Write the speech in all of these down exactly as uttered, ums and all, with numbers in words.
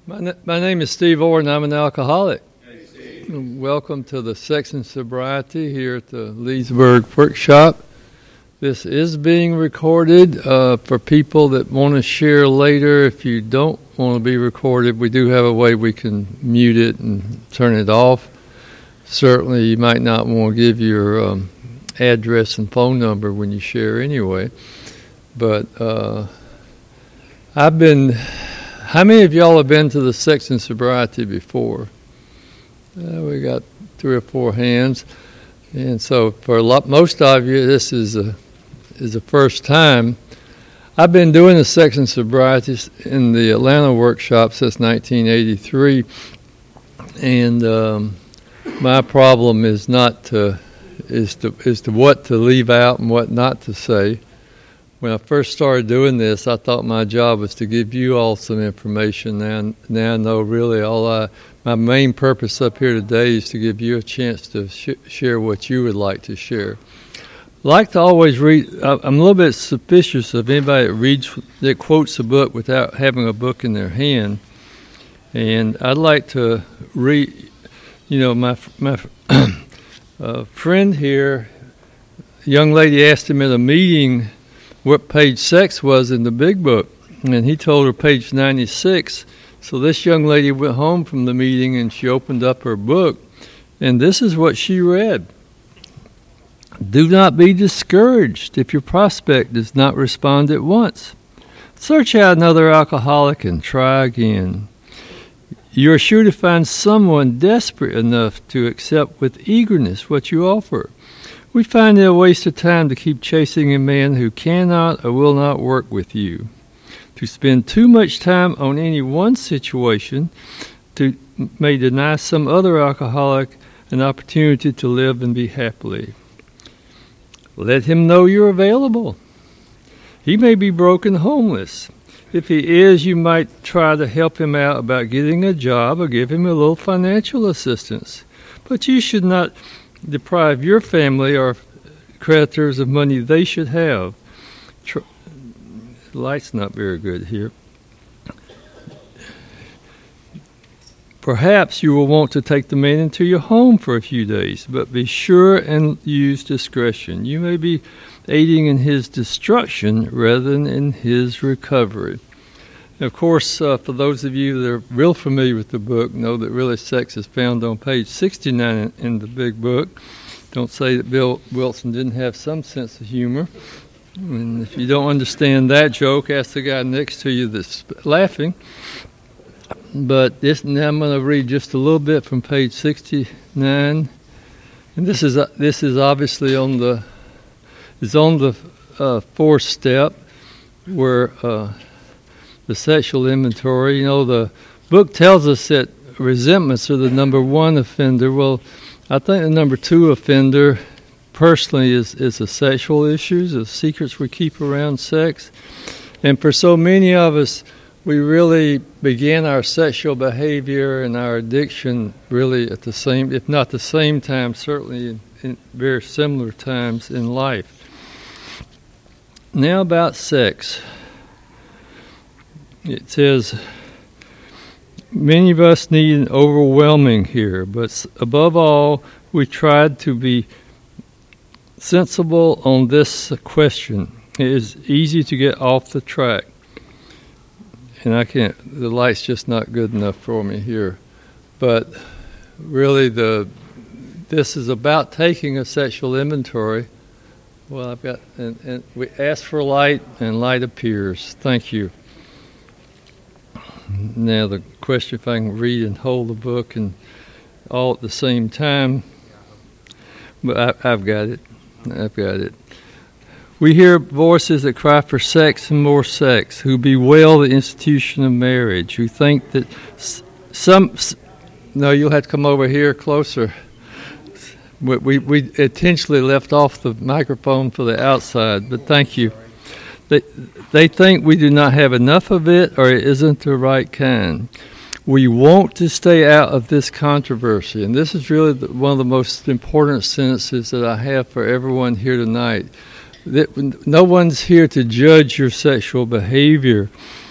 My, na- my name is Steve Orr, and I'm an alcoholic. Hey, Steve. Welcome to the Sex and Sobriety here at the Leesburg Workshop. This is being recorded uh, for people that want to share later. If you don't want to be recorded, we do have a way we can mute it and turn it off. Certainly, you might not want to give your um, address and phone number when you share anyway. But uh, I've been... How many of y'all have been to the Sex and Sobriety before? Uh, we got three or four hands. And so for a lot, most of you, this is a is the first time. I've been doing the Sex and Sobriety in the Atlanta workshop since nineteen eighty-three, and um, my problem is not to is to is to what to leave out and what not to say. When I first started doing this, I thought my job was to give you all some information. Now, now I know really all I my main purpose up here today is to give you a chance to sh- share what you would like to share. I like to always read. I'm a little bit suspicious of anybody that reads, that quotes a book without having a book in their hand. And I'd like to read, you know, my my uh, friend here, a young lady asked him at a meeting what page sex was in the big book, and he told her page ninety-six. So this young lady went home from the meeting and she opened up her book, and this is what she read. Do not be discouraged if your prospect does not respond at once. Search out another alcoholic and try again. You are sure to find someone desperate enough to accept with eagerness what you offer. We find it a waste of time to keep chasing a man who cannot or will not work with you. To spend too much time on any one situation to, may deny some other alcoholic an opportunity to live and be happily. Let him know you're available. He may be broke and homeless. If he is, you might try to help him out about getting a job or give him a little financial assistance. But you should not deprive your family or creditors of money they should have. Tr- the light's not very good here. Perhaps you will want to take the man into your home for a few days, but be sure and use discretion. You may be aiding in his destruction rather than in his recovery. Of course, uh, for those of you that are real familiar with the book, know that really sex is found on page sixty-nine in, in the big book. Don't say that Bill Wilson didn't have some sense of humor. And if you don't understand that joke, ask the guy next to you that's laughing. But this, now I'm going to read just a little bit from page sixty-nine, and this is uh, this is obviously on the is on the uh, fourth step where. Uh, The sexual inventory. You know, the book tells us that resentments are the number one offender. Well, I think the number two offender, personally, is, is the sexual issues, the secrets we keep around sex. And for so many of us, we really begin our sexual behavior and our addiction really at the same, if not the same time, certainly in, in very similar times in life. Now about sex. It says, many of us need an overwhelming here, but above all, we tried to be sensible on this question. It is easy to get off the track. And I can't, the light's just not good enough for me here. But really, the this is about taking a sexual inventory. Well, I've got, and, and we ask for light, and light appears. Thank you. Now the question, if I can read and hold the book and all at the same time, but I, I've got it. I've got it. We hear voices that cry for sex and more sex, who bewail the institution of marriage, who think that some. No, you'll have to come over here closer. We we, we intentionally left off the microphone for the outside, but thank you. They, they think we do not have enough of it or it isn't the right kind. We want to stay out of this controversy. And this is really the, one of the most important sentences that I have for everyone here tonight. That no one's here to judge your sexual behavior.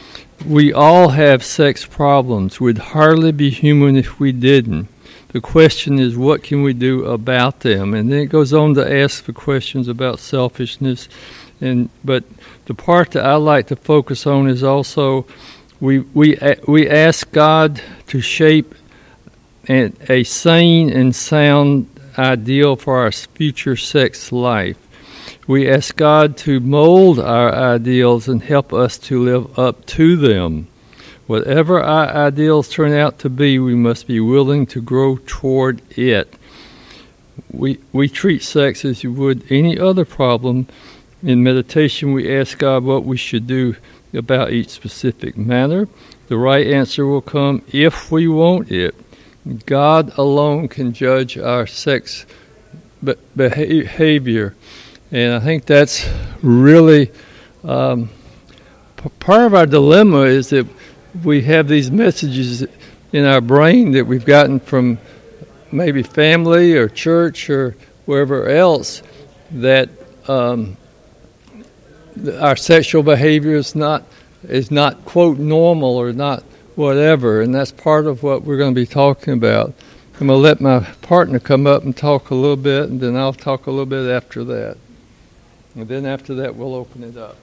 we all have sex problems. We'd hardly be human if we didn't. The question is, what can we do about them? And then it goes on to ask the questions about selfishness. And but the part that I like to focus on is also we we we ask God to shape a, a sane and sound ideal for our future sex life. We ask God to mold our ideals and help us to live up to them. Whatever our ideals turn out to be, we must be willing to grow toward it. We we treat sex as you would any other problem. In meditation, we ask God what we should do about each specific matter. The right answer will come if we want it. God alone can judge our sex be- behavior. And I think that's really um, p- part of our dilemma is that we have these messages in our brain that we've gotten from maybe family or church or wherever else that um, our sexual behavior is not is not quote normal or not whatever, and that's part of what we're going to be talking about. I'm going to let my partner come up and talk a little bit, and then I'll talk a little bit after that, and then after that we'll open it up.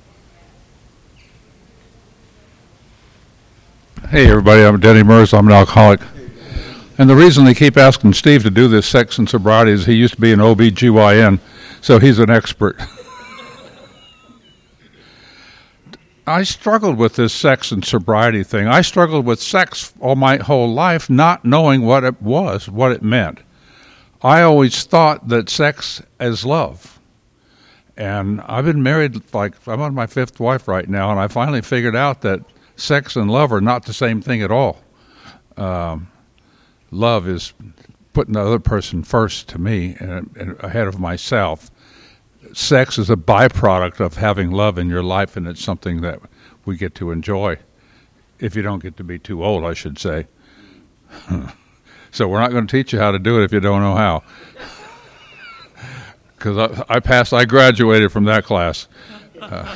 Hey everybody, I'm Denny Merz. I'm an alcoholic. And the reason they keep asking Steve to do this sex and sobriety is he used to be an O B G Y N, so he's an expert. I struggled with this sex and sobriety thing. I struggled with sex all my whole life, not knowing what it was, what it meant. I always thought that sex is love. And I've been married, like, I'm on my fifth wife right now, and I finally figured out that sex and love are not the same thing at all. Um, love is putting the other person first to me and, and ahead of myself. Sex is a byproduct of having love in your life, and it's something that we get to enjoy. If you don't get to be too old, I should say. So we're not going to teach you how to do it if you don't know how. Because I, I passed, I graduated from that class. Uh,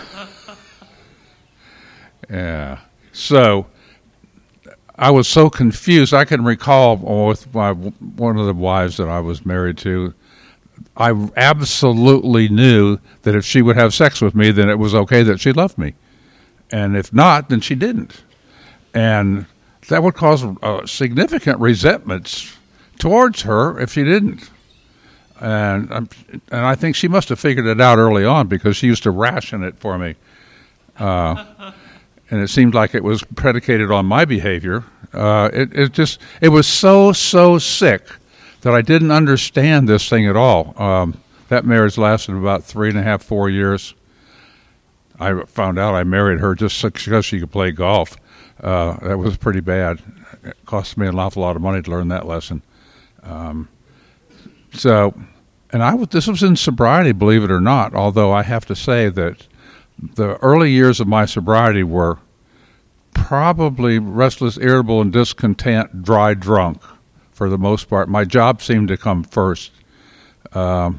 yeah. So I was so confused. I can recall with my one of the wives that I was married to, I absolutely knew that if she would have sex with me, then it was okay that she loved me. And if not, then she didn't. And that would cause uh, significant resentments towards her if she didn't. And um, and I think she must have figured it out early on because she used to ration it for me. Uh, and it seemed like it was predicated on my behavior. Uh, it, it just, it was so, so sick that I didn't understand this thing at all. Um, that marriage lasted about three and a half, four years. I found out I married her just because she could play golf. Uh, that was pretty bad. It cost me an awful lot of money to learn that lesson. Um, so, and I was, this was in sobriety, believe it or not, although I have to say that the early years of my sobriety were probably restless, irritable, and discontent, dry drunk. For the most part, my job seemed to come first. Um,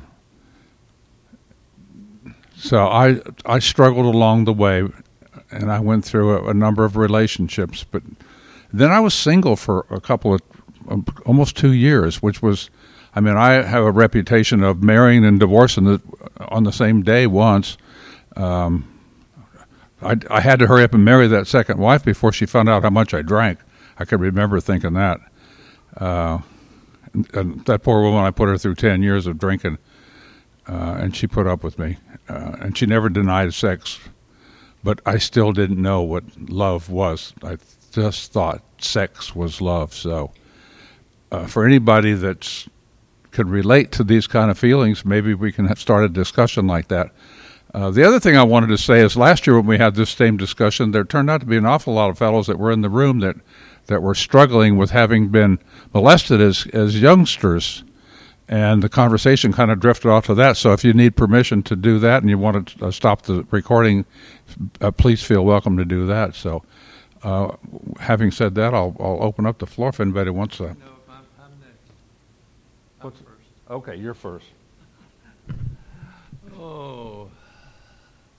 so I I struggled along the way, and I went through a, a number of relationships. But then I was single for a couple of, um, almost two years, which was, I mean, I have a reputation of marrying and divorcing the, on the same day once. Um, I, I had to hurry up and marry that second wife before she found out how much I drank. I could remember thinking that. Uh, and, and that poor woman, I put her through ten years of drinking, uh, and she put up with me. Uh, and she never denied sex, but I still didn't know what love was. I just thought sex was love. So uh, for anybody that could relate to these kind of feelings, maybe we can have start a discussion like that. Uh, the other thing I wanted to say is last year when we had this same discussion, there turned out to be an awful lot of fellows that were in the room that that were struggling with having been molested as, as youngsters, and the conversation kind of drifted off to that. So if you need permission to do that and you want to uh, stop the recording, uh, please feel welcome to do that. So uh, having said that, I'll, I'll open up the floor if anybody wants to. No, I'm, I'm next. I'm first. Okay, you're first. Oh,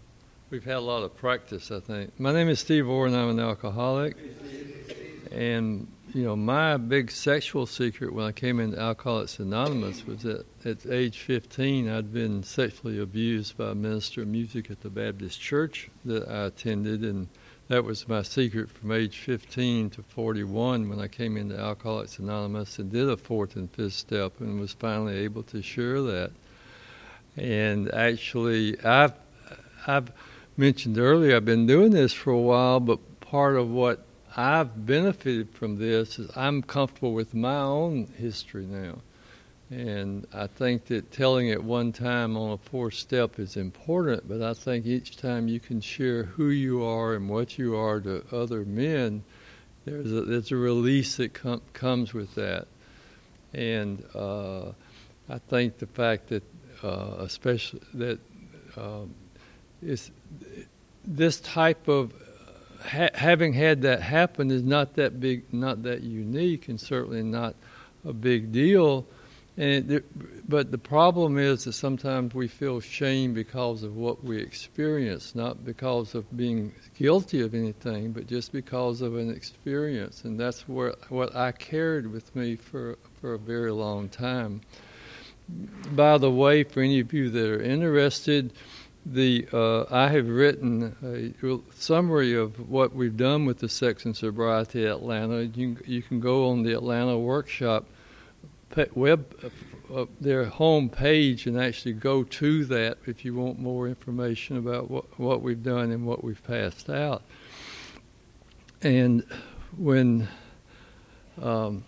we've had a lot of practice, I think. My name is Steve Orr, and I'm an alcoholic. And, you know, my big sexual secret when I came into Alcoholics Anonymous was that at age fifteen, I'd been sexually abused by a minister of music at the Baptist church that I attended, and that was my secret from age fifteen to forty-one when I came into Alcoholics Anonymous and did a fourth and fifth step and was finally able to share that. And actually, I've, I've mentioned earlier, I've been doing this for a while, but part of what I've benefited from this is I'm comfortable with my own history now. And I think that telling it one time on a fourth step is important, but I think each time you can share who you are and what you are to other men, there's a, there's a release that com- comes with that. And uh, I think the fact that, uh, especially that um, it's, this type of ha- having had that happen is not that big, not that unique, and certainly not a big deal. And it, but the problem is that sometimes we feel shame because of what we experience, not because of being guilty of anything, but just because of an experience. And that's where, what I carried with me for, for a very long time. By the way, for any of you that are interested, the uh, I have written a summary of what we've done with the Sex and Sobriety Atlanta. You can, you can go on the Atlanta workshop web, uh, their home page, and actually go to that if you want more information about what, what we've done and what we've passed out. And when um,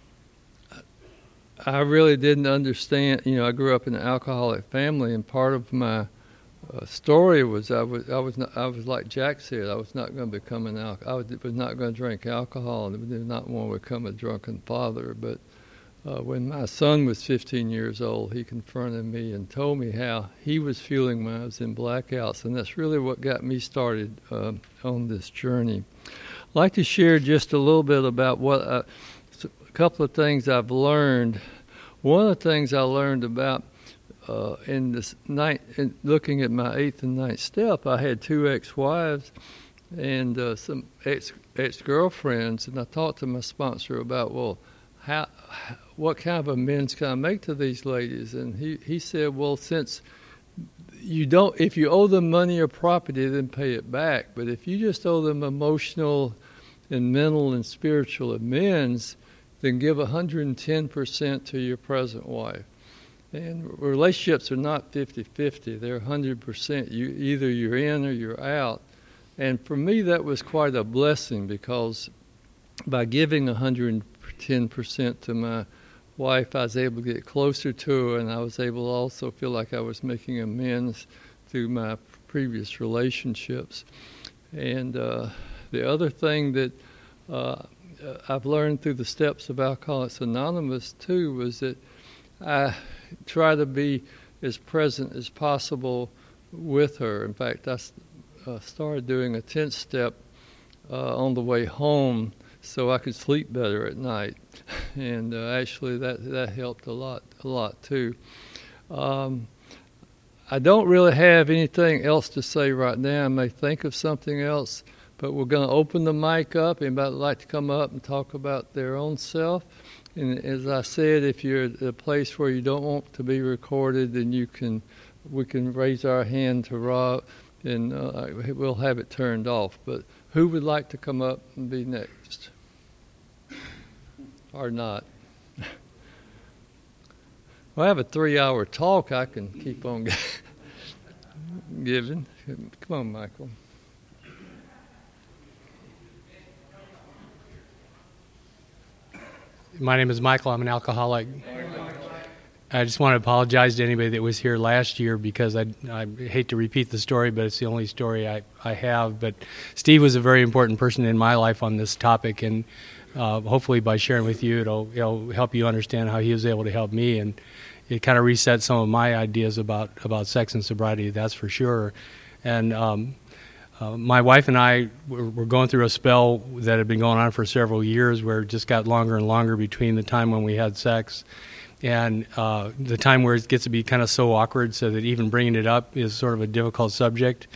I really didn't understand, you know, I grew up in an alcoholic family, and part of my uh, story was I was I was not, I was like Jack said, I was not going to become an alcoholic. I was, was not going to drink alcohol, and I did not want to become a drunken father, but Uh, when my son was fifteen years old, he confronted me and told me how he was feeling when I was in blackouts, and that's really what got me started uh, on this journey. I'd like to share just a little bit about what I, a couple of things I've learned. One of the things I learned about uh, in this night, in looking at my eighth and ninth step, I had two ex-wives and uh, some ex ex-girlfriends, and I talked to my sponsor about, well, how, what kind of amends can I make to these ladies? And he, he said, well, since you don't, if you owe them money or property, then pay it back. But if you just owe them emotional and mental and spiritual amends, then give one hundred ten percent to your present wife. And relationships are not fifty-fifty. They're one hundred percent. You, either you're in or you're out. And for me, that was quite a blessing, because by giving one hundred ten percent to my wife, I was able to get closer to her, and I was able to also feel like I was making amends through my previous relationships. And uh, the other thing that uh, I've learned through the steps of Alcoholics Anonymous, too, was that I try to be as present as possible with her. In fact, I uh, started doing a tenth step uh, on the way home so I could sleep better at night. And uh, actually that, that helped a lot, a lot too. Um, I don't really have anything else to say right now. I may think of something else, but we're going to open the mic up. Anybody would like to come up and talk about their own self? And as I said, if you're at a place where you don't want to be recorded, then you can, we can raise our hand to Rob, and uh, we'll have it turned off. But who would like to come up and be next? Or not? Well, I have a three-hour talk I can keep on giving. Come on, Michael. My name is Michael. I'm an alcoholic. I just want to apologize to anybody that was here last year, because I, I hate to repeat the story, but it's the only story I, I have. But Steve was a very important person in my life on this topic, and uh, hopefully by sharing with you, it'll, it'll help you understand how he was able to help me, and it kind of reset some of my ideas about, about sex and sobriety, that's for sure. And um, uh, my wife and I were, were going through a spell that had been going on for several years, where it just got longer and longer between the time when we had sex and uh, the time where it gets to be kind of so awkward, so that even bringing it up is sort of a difficult subject.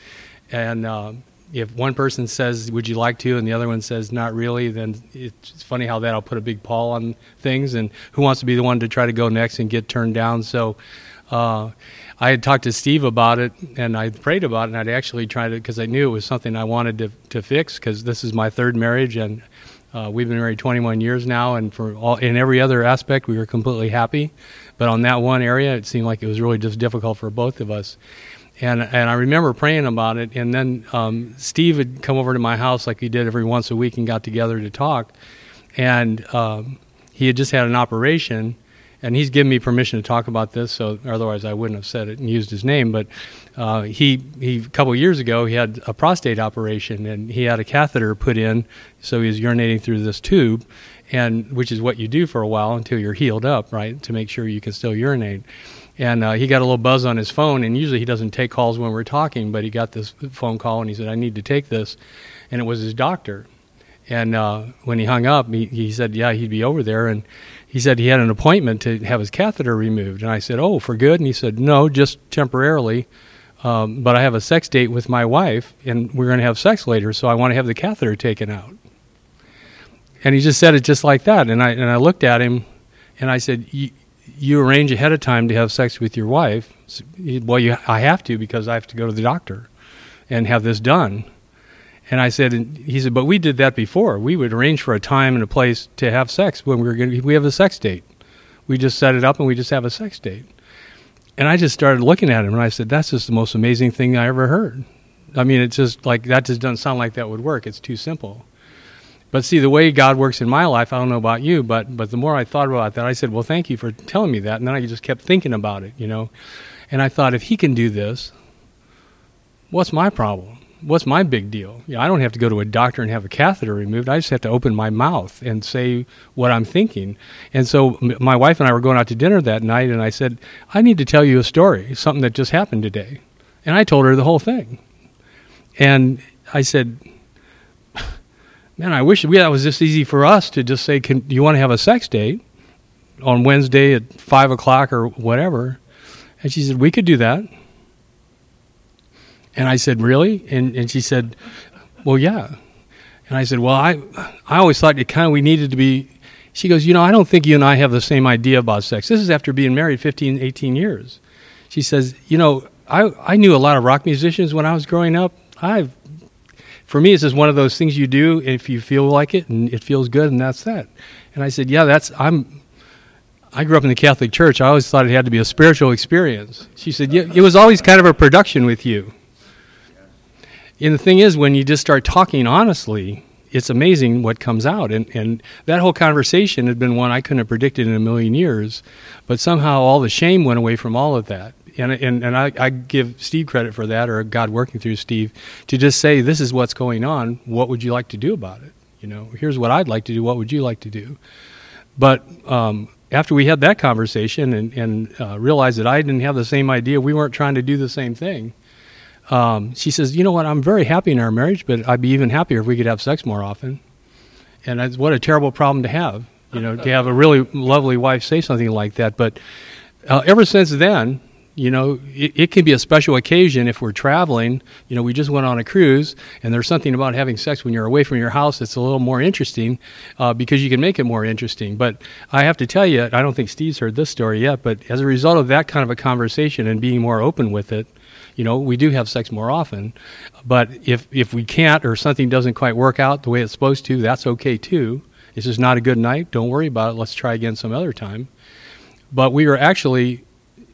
And uh, if one person says, would you like to, and the other one says, not really, then it's funny how that'll put a big pall on things, and who wants to be the one to try to go next and get turned down. So uh, I had talked to Steve about it, and I prayed about it, and I'd actually tried to, because I knew it was something I wanted to, to fix, because this is my third marriage, and uh, we've been married twenty-one years now, and for all, in every other aspect, we were completely happy. But on that one area, it seemed like it was really just difficult for both of us. And and I remember praying about it, and then um, Steve had come over to my house like he did every once a week and got together to talk. And um, he had just had an operation, and he's given me permission to talk about this, so otherwise I wouldn't have said it and used his name. But uh, he, he a couple of years ago, he had a prostate operation, and he had a catheter put in, so he was urinating through this tube, and which is what you do for a while until you're healed up, right, to make sure you can still urinate. And uh, he got a little buzz on his phone, and usually he doesn't take calls when we're talking, but he got this phone call, and he said, I need to take this. And it was his doctor. And uh, when he hung up, he, he said, yeah, he'd be over there. And he said he had an appointment to have his catheter removed. And I said, oh, for good? And he said, no, just temporarily. Um, but I have a sex date with my wife, and we're going to have sex later, so I want to have the catheter taken out. And he just said it just like that. And I and I looked at him, and I said, you arrange ahead of time to have sex with your wife. Well, you, I have to, because I have to go to the doctor and have this done. And I said, and he said, but we did that before. We would arrange for a time and a place to have sex when we were going to, we have a sex date. We just set it up and we just have a sex date. And I just started looking at him, and I said, that's just the most amazing thing I ever heard. I mean, it's just like, that just doesn't sound like that would work. It's too simple. But see, the way God works in my life, I don't know about you, but but the more I thought about that, I said, well, thank you for telling me that. And then I just kept thinking about it, you know. And I thought, if he can do this, what's my problem? What's my big deal? You know, I don't have to go to a doctor and have a catheter removed. I just have to open my mouth and say what I'm thinking. And so m- my wife and I were going out to dinner that night, and I said, I need to tell you a story, something that just happened today. And I told her the whole thing. And I said, man, I wish we, that was just easy for us to just say, can, do you want to have a sex date on Wednesday at five o'clock or whatever? And she said, we could do that. And I said, really? And and she said, well, yeah. And I said, well, I I always thought it kind of we needed to be. She goes, you know, I don't think you and I have the same idea about sex. This is after being married fifteen, eighteen years. She says, you know, I, I knew a lot of rock musicians when I was growing up. I've For me, it's just one of those things you do if you feel like it and it feels good, and that's that. And I said, yeah, that's, I'm, I grew up in the Catholic Church. I always thought it had to be a spiritual experience. She said, yeah, it was always kind of a production with you. And the thing is, when you just start talking honestly, it's amazing what comes out. And, and that whole conversation had been one I couldn't have predicted in a million years, but somehow all the shame went away from all of that. And and, and I, I give Steve credit for that, or God working through Steve, to just say, this is what's going on. What would you like to do about it? You know, here's what I'd like to do. What would you like to do? But um, after we had that conversation and, and uh, realized that I didn't have the same idea, we weren't trying to do the same thing, um, she says, you know what, I'm very happy in our marriage, but I'd be even happier if we could have sex more often. And that's, what a terrible problem to have, you know, to have a really lovely wife say something like that. But uh, ever since then, you know, it, it can be a special occasion if we're traveling. You know, we just went on a cruise, and there's something about having sex when you're away from your house that's a little more interesting uh, because you can make it more interesting. But I have to tell you, I don't think Steve's heard this story yet, but as a result of that kind of a conversation and being more open with it, you know, we do have sex more often. But if, if we can't, or something doesn't quite work out the way it's supposed to, that's okay too. It's just not a good night. Don't worry about it. Let's try again some other time. But we were actually...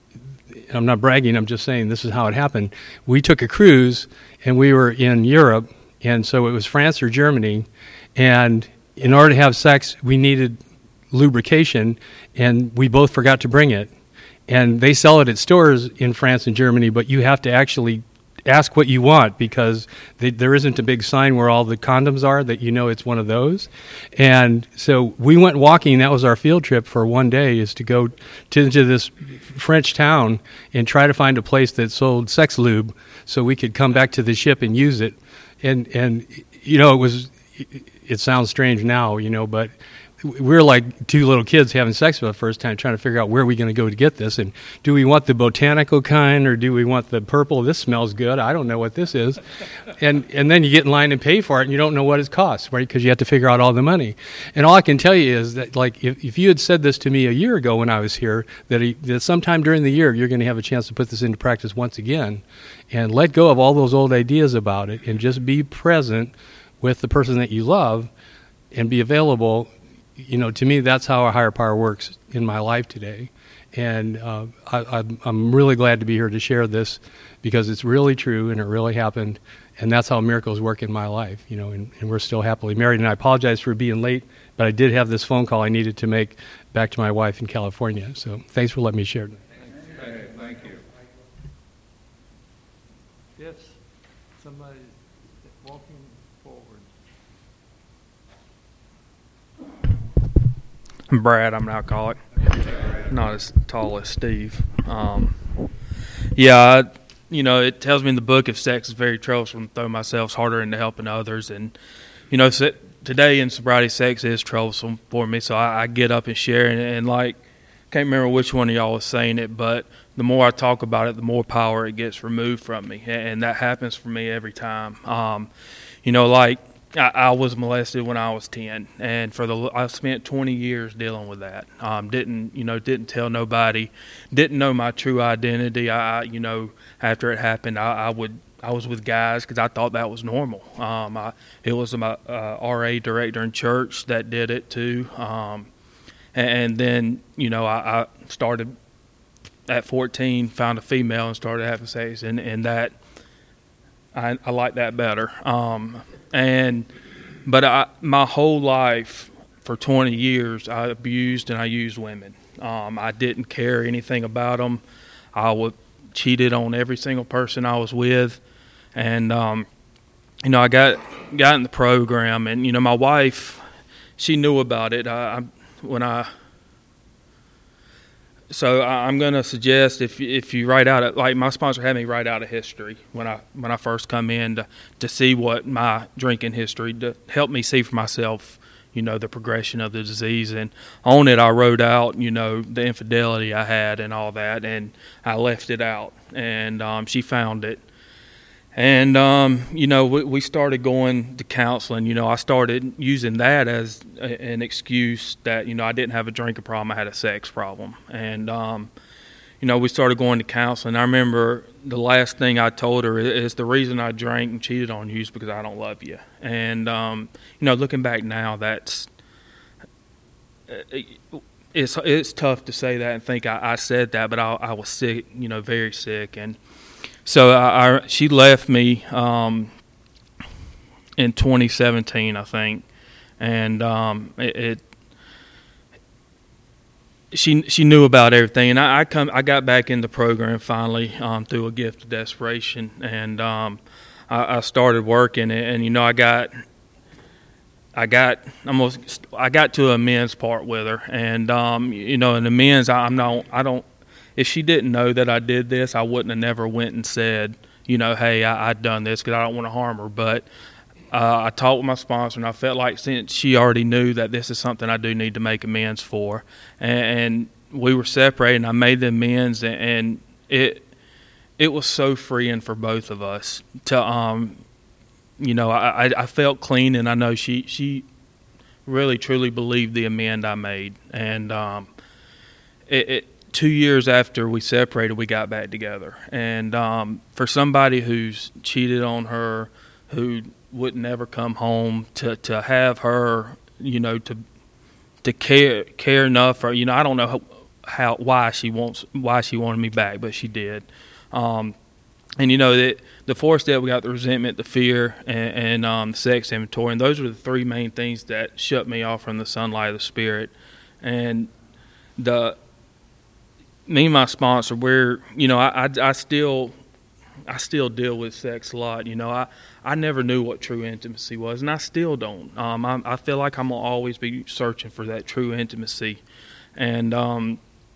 I'm not bragging, I'm just saying this is how it happened. We took a cruise, and we were in Europe, and so it was France or Germany, and in order to have sex, we needed lubrication, and we both forgot to bring it. And they sell it at stores in France and Germany, but you have to actually ask what you want, because they, there isn't a big sign where all the condoms are that you know it's one of those. And so we went walking. That was our field trip for one day, is to go to, to this French town and try to find a place that sold sex lube so we could come back to the ship and use it. And, and you know, it was, it, it sounds strange now, you know, but we're like two little kids having sex for the first time, trying to figure out where are we going to go to get this, and do we want the botanical kind or do we want the purple? This smells good. I don't know what this is, and and then you get in line and pay for it, and you don't know what it costs, right? Because you have to figure out all the money. And all I can tell you is that, like, if, if you had said this to me a year ago when I was here, that, he, that sometime during the year you're going to have a chance to put this into practice once again, and let go of all those old ideas about it, and just be present with the person that you love, and be available. You know, to me, that's how a higher power works in my life today. And uh, I, I'm really glad to be here to share this, because it's really true and it really happened. And that's how miracles work in my life, you know, and, and we're still happily married. And I apologize for being late, but I did have this phone call I needed to make back to my wife in California. So thanks for letting me share. Okay, thank you. Yes, somebody walking forward. I'm Brad. I'm an alcoholic. Not as tall as Steve. Um, yeah, I, you know, it tells me in the book, if sex is very troublesome, throw myself harder into helping others. And, you know, so today in sobriety, sex is troublesome for me, so I, I get up and share. And, and, like, can't remember which one of y'all was saying it, but the more I talk about it, the more power it gets removed from me. And that happens for me every time. Um, you know, like, I, I was molested when I was ten, and for the I spent twenty years dealing with that. Um, didn't you know? Didn't tell nobody. Didn't know my true identity. I, you know, after it happened, I, I would I was with guys because I thought that was normal. Um, I, it was my uh, R A director in church that did it too. Um, and, and then you know, I, I started at fourteen, found a female and started having sex, and and that I, I like that better. Um, And, but I, my whole life, for twenty years, I abused and I used women. Um, I didn't care anything about them. I would cheated on every single person I was with, and um, you know, I got got in the program, and you know, my wife, she knew about it. I, I when I. So I'm going to suggest if if you write out, like my sponsor had me write out a history when I when I first come in to, to see what my drinking history, to help me see for myself, you know, the progression of the disease. And on it I wrote out, you know, the infidelity I had and all that, and I left it out. And um, she found it. And, um, you know, we, we started going to counseling. You know, I started using that as a, an excuse that, you know, I didn't have a drinking problem. I had a sex problem. And, um, you know, we started going to counseling. I remember the last thing I told her is the reason I drank and cheated on you is because I don't love you. And, um, you know, looking back now, that's it's it's tough to say that and think I, I said that, but I, I was sick, you know, very sick. And so I, I, she left me um, in twenty seventeen, I think, and um, it, it. She she knew about everything, and I, I come I got back in the program finally um, through a gift of desperation, and um, I, I started working, and, and you know I got. I got almost. I got to a men's part with her, and um, you know, in the men's, I'm not. I don't. If she didn't know that I did this, I wouldn't have never went and said, you know, hey, I, I'd done this because I don't want to harm her. But uh, I talked with my sponsor, and I felt like since she already knew that this is something I do need to make amends for, and, and we were separated, and I made the amends, and, and it it was so freeing for both of us to. Um, You know, I, I felt clean, and I know she, she really, truly believed the amend I made. And um, it, it, two years after we separated, we got back together. And um, for somebody who's cheated on her, who would never come home, to, to have her, you know, to to care care enough for, you know, I don't know how, how why she wants why she wanted me back, but she did. Um, And, you know, the, the fourth step, we got the resentment, the fear, and, and um, the sex inventory. And those were the three main things that shut me off from the sunlight of the Spirit. And the me and my sponsor, we're, you know, I, I, I still I still deal with sex a lot. You know, I, I never knew what true intimacy was, and I still don't. Um, I, I feel like I'm going to always be searching for that true intimacy. And um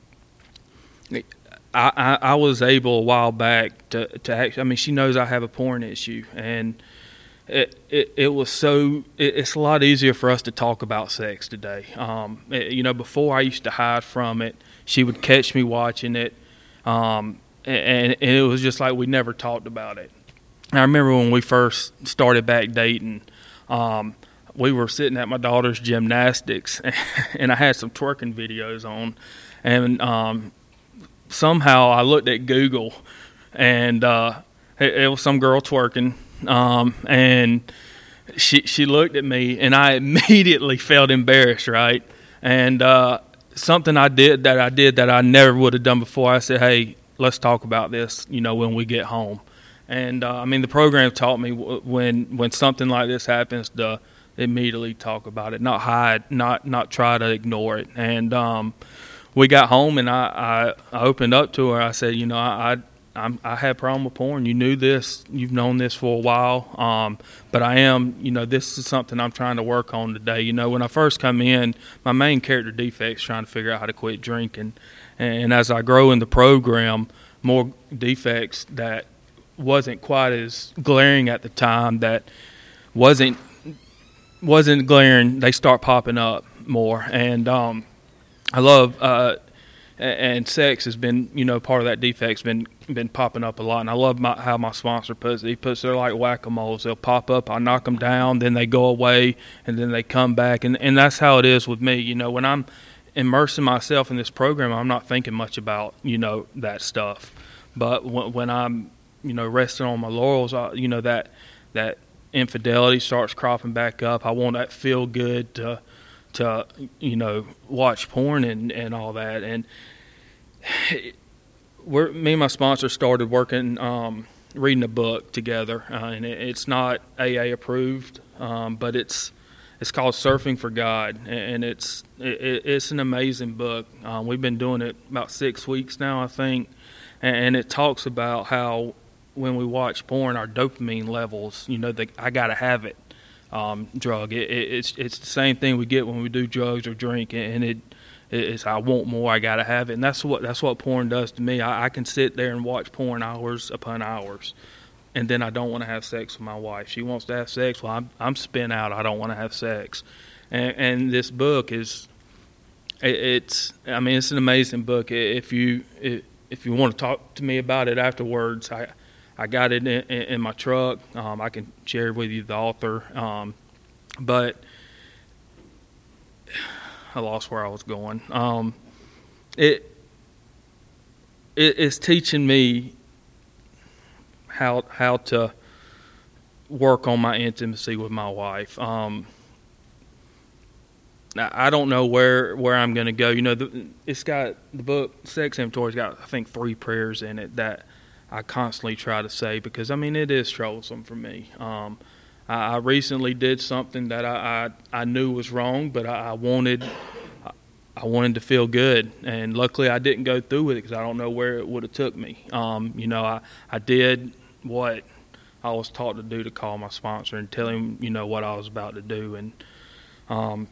I, I, I was able a while back to, to actually, I mean, she knows I have a porn issue, and it, it, it was so it, it's a lot easier for us to talk about sex today. Um, it, you know, before I used to hide from it. She would catch me watching it, um, and, and it was just like we never talked about it. I remember when we first started back dating, um, we were sitting at my daughter's gymnastics, and I had some twerking videos on, and um, somehow I looked at Google, and uh, it, it was some girl twerking, um, and she she looked at me, and I immediately felt embarrassed, right? And uh, something I did that I did that I never would have done before. I said, "Hey, let's talk about this, you know, when we get home." And uh, I mean, the program taught me w- when when something like this happens to immediately talk about it, not hide, not not try to ignore it. And um, we got home, and I, I, I opened up to her. I said, you know, I I, I'm, I had a problem with porn. You knew this. You've known this for a while. Um, but I am, you know, this is something I'm trying to work on today. You know, when I first come in, my main character defect is trying to figure out how to quit drinking. And, and as I grow in the program, more defects that wasn't quite as glaring at the time, that wasn't wasn't glaring, they start popping up more. And um, I love uh, and sex has been, you know, part of that defect's been been popping up a lot. And I love my, how my sponsor puts it. He puts they're like whack-a-moles. They'll pop up, I knock them down, then they go away, and then they come back. And and that's how it is with me. You know, when I'm immersing myself in this program, I'm not thinking much about, you know, that stuff. But when, when I'm, you know, resting on my laurels, I, you know, that that infidelity starts cropping back up. I want that feel good to, to you know, watch porn and, and all that. And we're, me and my sponsor started working, um, reading a book together, uh, and it, it's not A A approved, um, but it's it's called Surfing for God, and it's it, it's an amazing book. Um, we've been doing it about six weeks now, I think, and, and it talks about how when we watch porn, our dopamine levels, you know, the I gotta have it um, drug. It, it, it's it's the same thing we get when we do drugs or drink, and it it's I want more, I gotta have it, and that's what that's what porn does to me. I, I can sit there and watch porn hours upon hours, and then I don't want to have sex with my wife. She wants to have sex. Well, I'm I'm spent out. I don't want to have sex, and, and this book is it, it's I mean it's an amazing book. If you if you want to talk to me about it afterwards, I. I got it in, in my truck. Um, I can share with you the author. Um, but I lost where I was going. Um, it, it it's teaching me how how to work on my intimacy with my wife. Um, now, I don't know where, where I'm going to go. You know, the, it's got the book Sex Inventory's got I think three prayers in it that I constantly try to say, because I mean it is troublesome for me. Um, I, I recently did something that I, I, I knew was wrong, but I, I wanted I, I wanted to feel good, and luckily I didn't go through with it because I don't know where it would have took me. Um, you know, I, I did what I was taught to do, to call my sponsor and tell him, you know, what I was about to do, and um,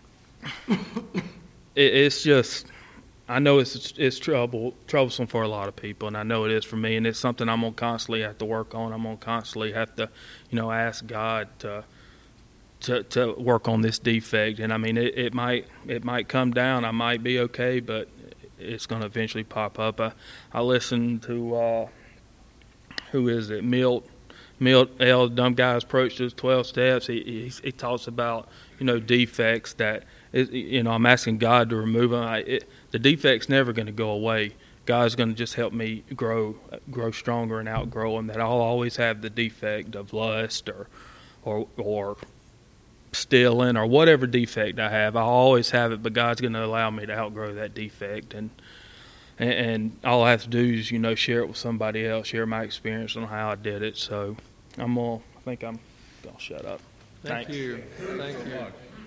it, it's just. I know it's it's trouble troublesome for a lot of people, and I know it is for me, and it's something I'm gonna constantly have to work on. I'm gonna constantly have to, you know, ask God to to to work on this defect. And I mean, it, it might it might come down. I might be okay, but it's gonna eventually pop up. I I listened to uh, who is it? Milt Milt L. Dumb Guy's Approach to twelve Steps. He, he he talks about, you know, defects that it, you know I'm asking God to remove them. I, it, The defect's never going to go away. God's going to just help me grow, grow stronger and outgrow them. That I'll always have the defect of lust or, or, or stealing or whatever defect I have. I'll always have it, but God's going to allow me to outgrow that defect. And, and and all I have to do is, you know, share it with somebody else, share my experience on how I did it. So I'm gonna. I think I'm gonna shut up. Thank Thanks. you. Thank you.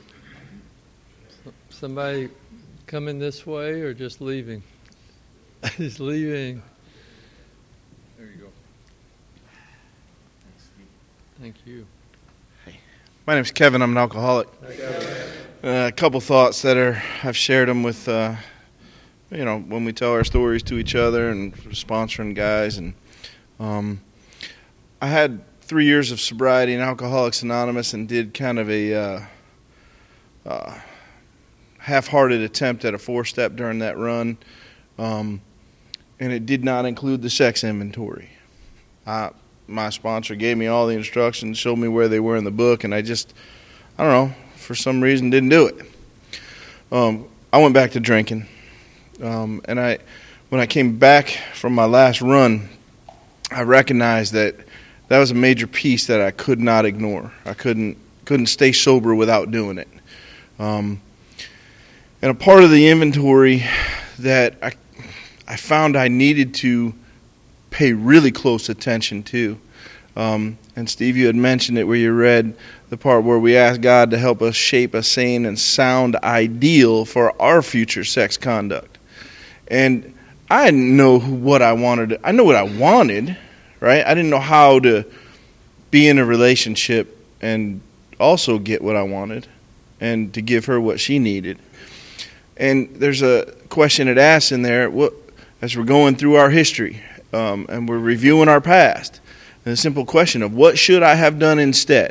Somebody coming this way or just leaving? He's leaving. There you go. Thank you. My name's Kevin. I'm an alcoholic. Uh, a couple thoughts that are I've shared them with, uh, you know, when we tell our stories to each other and sponsoring guys. And um, I had three years of sobriety in Alcoholics Anonymous and did kind of a uh, uh, half-hearted attempt at a four-step during that run, um, and it did not include the sex inventory. I, my sponsor gave me all the instructions, showed me where they were in the book, and I just, I don't know, for some reason didn't do it. Um, I went back to drinking, um, and I, when I came back from my last run, I recognized that that was a major piece that I could not ignore. I couldn't couldn't stay sober without doing it. Um, and a part of the inventory that I I found I needed to pay really close attention to. Um, and Steve, you had mentioned it where you read the part where we ask God to help us shape a sane and sound ideal for our future sex conduct. And I didn't know what I wanted. I know what I wanted, right? I didn't know how to be in a relationship and also get what I wanted and to give her what she needed. And there's a question it asks in there, what, as we're going through our history um, and we're reviewing our past, and the simple question of what should I have done instead?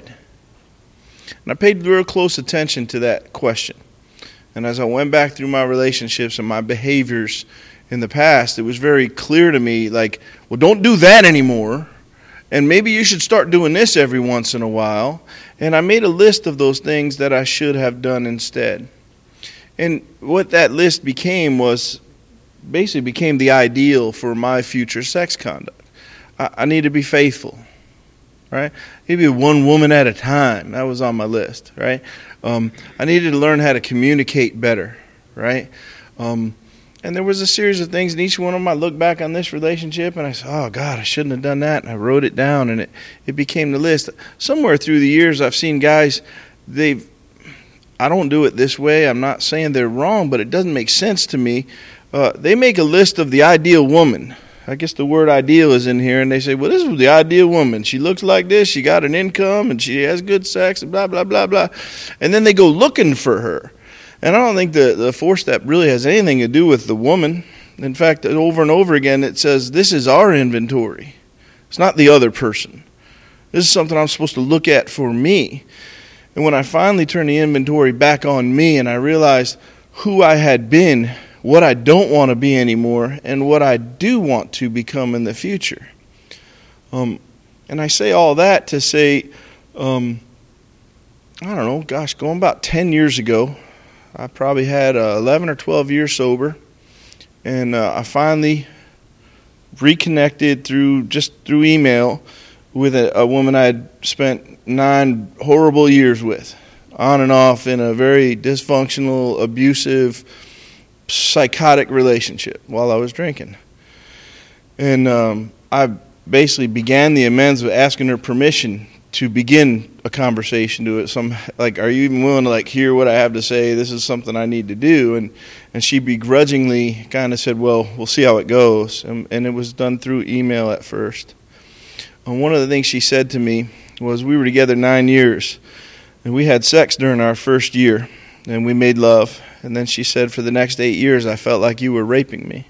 And I paid real close attention to that question. And as I went back through my relationships and my behaviors in the past, it was very clear to me, like, well, don't do that anymore, and maybe you should start doing this every once in a while. And I made a list of those things that I should have done instead. And what that list became was, basically became the ideal for my future sex conduct. I, I need to be faithful, right? Maybe one woman at a time. That was on my list, right? Um, I needed to learn how to communicate better, right? Um, And there was a series of things, and each one of them I looked back on this relationship, and I said, oh, God, I shouldn't have done that. And I wrote it down, and it, it became the list. Somewhere through the years, I've seen guys, they've, I don't do it this way. I'm not saying they're wrong, but it doesn't make sense to me. Uh, they make a list of the ideal woman. I guess the word ideal is in here, and they say, well, this is the ideal woman. She looks like this, she got an income, and she has good sex, and blah, blah, blah, blah. And then they go looking for her. And I don't think the, the four-step really has anything to do with the woman. In fact, over and over again, it says, this is our inventory. It's not the other person. This is something I'm supposed to look at for me. And when I finally turned the inventory back on me and I realized who I had been, what I don't want to be anymore, and what I do want to become in the future. Um, and I say all that to say, um, I don't know, gosh, going about ten years ago, I probably had uh, eleven or twelve years sober, and uh, I finally reconnected through just through email with a, a woman I had spent nine horrible years with, on and off in a very dysfunctional, abusive, psychotic relationship while I was drinking. And um, I basically began the amends with asking her permission to begin a conversation to it. Some like, are you even willing to like hear what I have to say? This is something I need to do. And and she begrudgingly kind of said, well, we'll see how it goes. And, and it was done through email at first. And one of the things she said to me was, we were together nine years, and we had sex during our first year, and we made love. And then she said, for the next eight years, I felt like you were raping me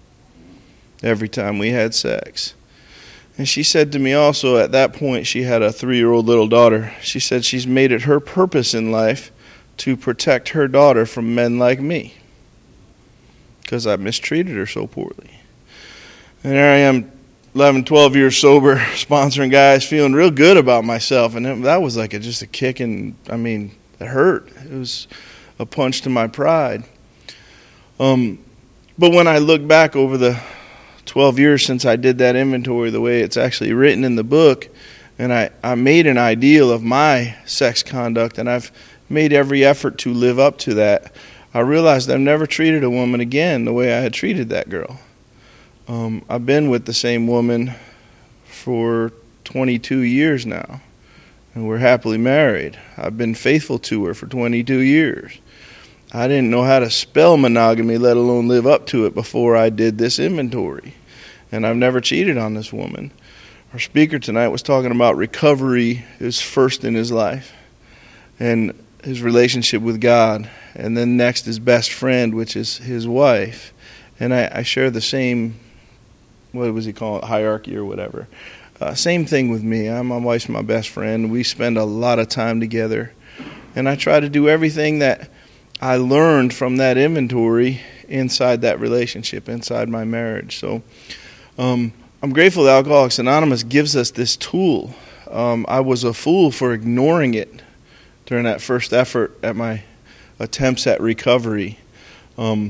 every time we had sex. And she said to me also, at that point, she had a three-year-old little daughter. She said she's made it her purpose in life to protect her daughter from men like me because I mistreated her so poorly. And there I am, eleven, twelve years sober, sponsoring guys, feeling real good about myself. And that was like a, just a kick, and I mean, it hurt. It was a punch to my pride. Um, but when I look back over the twelve years since I did that inventory, the way it's actually written in the book, and I, I made an ideal of my sex conduct, and I've made every effort to live up to that, I realized I've never treated a woman again the way I had treated that girl. Um, I've been with the same woman for twenty-two years now, and we're happily married. I've been faithful to her for twenty-two years. I didn't know how to spell monogamy, let alone live up to it, before I did this inventory. And I've never cheated on this woman. Our speaker tonight was talking about recovery is first in his life, and his relationship with God, and then next his best friend, which is his wife. And I, I share the same, what was he call it, hierarchy or whatever. Uh, same thing with me. I'm, my wife's my best friend. We spend a lot of time together. And I try to do everything that I learned from that inventory inside that relationship, inside my marriage. So um, I'm grateful that Alcoholics Anonymous gives us this tool. Um, I was a fool for ignoring it during that first effort at my attempts at recovery. Um,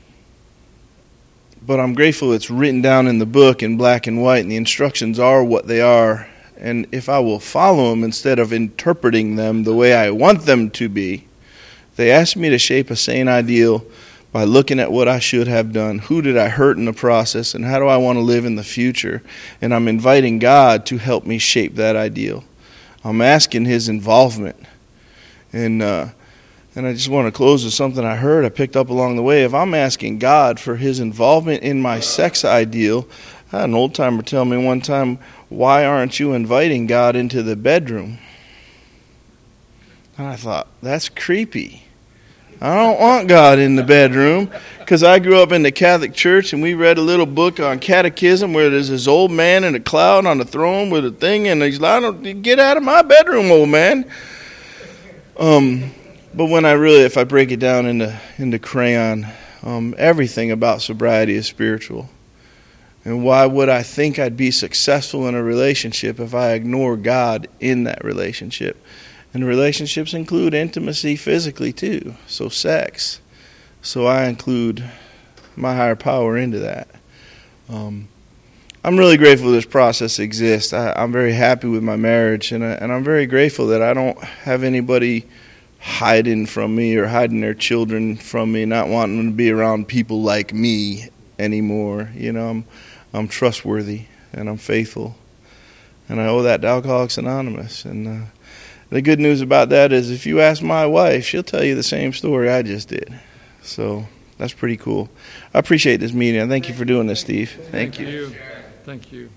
but I'm grateful it's written down in the book in black and white, and the instructions are what they are. And if I will follow them instead of interpreting them the way I want them to be, they ask me to shape a sane ideal by looking at what I should have done. Who did I hurt in the process, and how do I want to live in the future? And I'm inviting God to help me shape that ideal. I'm asking His involvement. And uh, and I just want to close with something I heard, I picked up along the way. If I'm asking God for His involvement in my sex ideal, I had an old-timer tell me one time, why aren't you inviting God into the bedroom? And I thought, that's creepy. I don't want God in the bedroom, because I grew up in the Catholic Church and we read a little book on catechism where there's this old man in a cloud on the throne with a thing, and he's like, I don't, get out of my bedroom, old man. Um, but when I really, if I break it down into into crayon, um, everything about sobriety is spiritual. And why would I think I'd be successful in a relationship if I ignore God in that relationship? And relationships include intimacy physically too, so sex. So I include my higher power into that. Um, I'm really grateful this process exists. I, I'm very happy with my marriage, and, I, and I'm very grateful that I don't have anybody hiding from me or hiding their children from me, not wanting them to be around people like me anymore. You know, I'm, I'm trustworthy and I'm faithful, and I owe that to Alcoholics Anonymous. And uh, the good news about that is if you ask my wife, she'll tell you the same story I just did. So that's pretty cool. I appreciate this meeting. Thank you for doing this, Steve. Thank, Thank you. you. Thank you.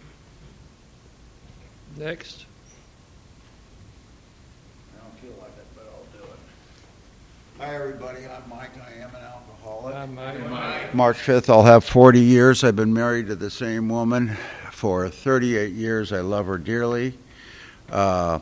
Next. I don't feel like it, but I'll do it. Hi, everybody. I'm Mike. I am an alcoholic. Hi, Mike. Mike. March fifth, I'll have forty years. I've been married to the same woman for thirty-eight years. I love her dearly. Uh,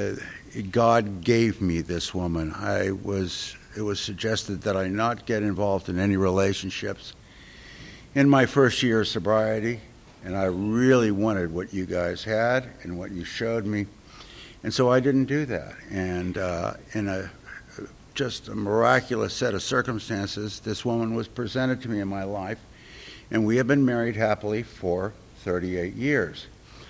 God gave me this woman. I was. It was suggested that I not get involved in any relationships in my first year of sobriety, and I really wanted what you guys had and what you showed me, and so I didn't do that. And uh, in a just a miraculous set of circumstances, this woman was presented to me in my life, and we have been married happily for thirty-eight years.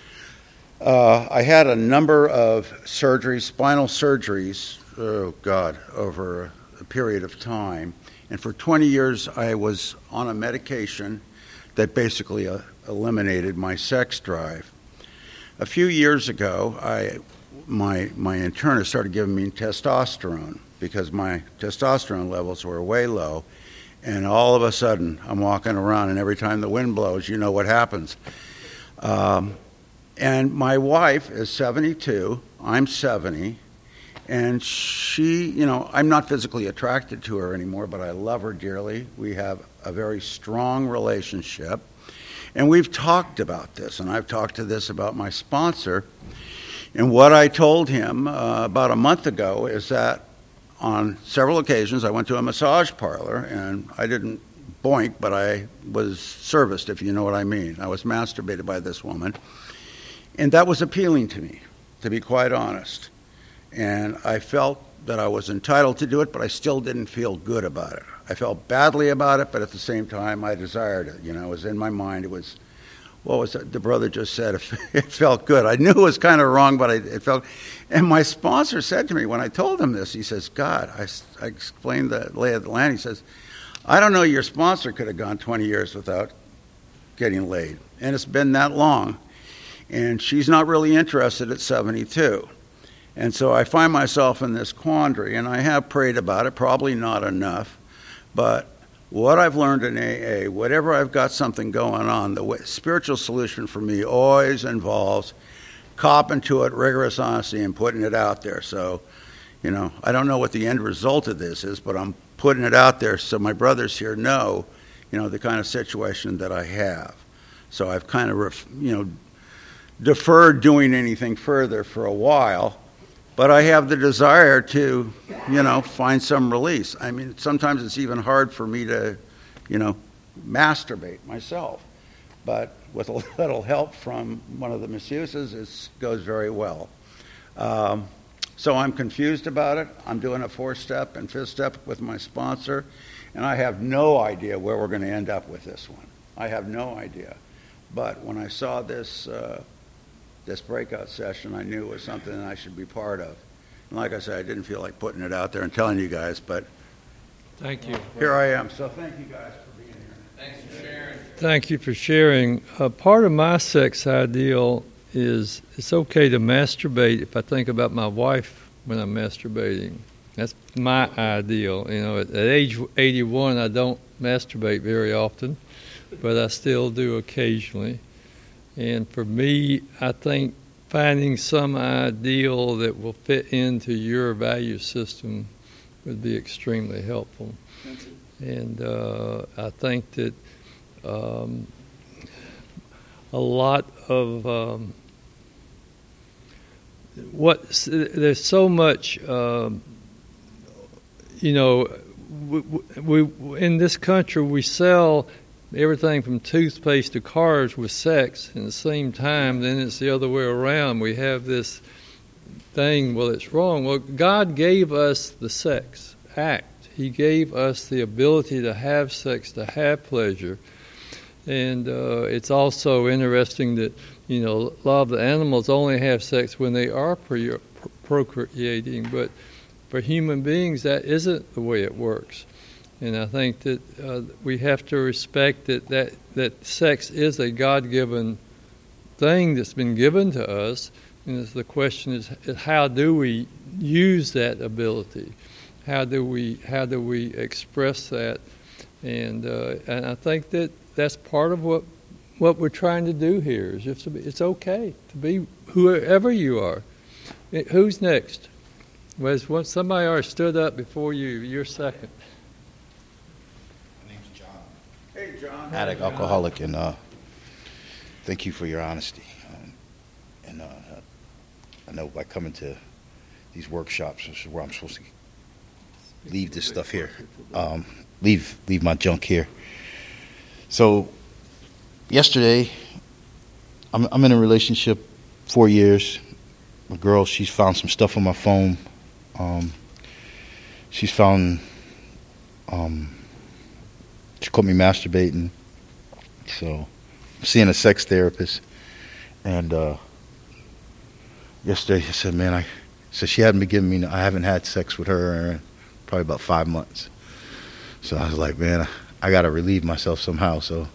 Uh, I had a number of surgeries, spinal surgeries, oh God, over a period of time. And for twenty years, I was on a medication that basically uh, eliminated my sex drive. A few years ago, I, my, my internist started giving me testosterone because my testosterone levels were way low. And all of a sudden, I'm walking around, and every time the wind blows, you know what happens. Um, And my wife is seventy-two, I'm seventy, and she, you know, I'm not physically attracted to her anymore, but I love her dearly. We have a very strong relationship, and we've talked about this, and I've talked to this about my sponsor, and what I told him uh, about a month ago is that on several occasions I went to a massage parlor, and I didn't boink, but I was serviced, if you know what I mean. I was masturbated by this woman. And that was appealing to me, to be quite honest. And I felt that I was entitled to do it, but I still didn't feel good about it. I felt badly about it, but at the same time, I desired it. You know, it was in my mind. It was, what was it? The brother just said, it felt good. I knew it was kind of wrong, but I, it felt. And my sponsor said to me when I told him this, he says, God, I, I explained the lay of the land. He says, I don't know, your sponsor could have gone twenty years without getting laid. And it's been that long. And she's not really interested at seventy-two. And so I find myself in this quandary, and I have prayed about it, probably not enough. But what I've learned in A A, whatever I've got something going on, the way, spiritual solution for me always involves copping to it, rigorous honesty, and putting it out there. So, you know, I don't know what the end result of this is, but I'm putting it out there so my brothers here know, you know, the kind of situation that I have. So I've kind of, you know, deferred doing anything further for a while, but I have the desire to, you know, find some release. I mean, sometimes it's even hard for me to, you know, masturbate myself, but with a little help from one of the masseuses, it goes very well. Um, so I'm confused about it. I'm doing a four-step and fifth-step with my sponsor, and I have no idea where we're going to end up with this one. I have no idea. But when I saw this uh, this breakout session, I knew it was something that I should be part of. And like I said, I didn't feel like putting it out there and telling you guys, but Thank you. here I am. So thank you guys for being here. Thanks for sharing. Thank you for sharing. Uh, part of my sex ideal is it's okay to masturbate if I think about my wife when I'm masturbating. That's my ideal. You know, at, at age eighty-one, I don't masturbate very often, but I still do occasionally. And for me, I think finding some ideal that will fit into your value system would be extremely helpful. And uh, I think that um, a lot of um, what there's so much, um, you know, we, we in this country we sell everything from toothpaste to cars with sex at the same time. Then it's the other way around. We have this thing, well, it's wrong. Well, God gave us the sex act. He gave us the ability to have sex, to have pleasure. And uh, it's also interesting that, you know, a lot of the animals only have sex when they are pre- procreating, but for human beings, that isn't the way it works. And I think that uh, we have to respect that, that, that sex is a God-given thing that's been given to us. And the question is, is how do we use that ability? How do we how do we express that? And uh, and I think that that's part of what what we're trying to do here. Is just to be, it's okay to be whoever you are. It, who's next? Was well, somebody already stood up before you. You're second. My name's John. Hey, John. Addict, alcoholic, and uh, thank you for your honesty. Um, and uh, I know by coming to these workshops, this is where I'm supposed to leave this stuff here, um, leave leave my junk here. So, yesterday, I'm I'm in a relationship, four years. My girl, she's found some stuff on my phone. Um, she's found, um, she caught me masturbating. So, I'm seeing a sex therapist, and uh, yesterday I said, man, I said she hadn't been giving me, I haven't had sex with her in probably about five months. So I was like, man, I, I got to relieve myself somehow. So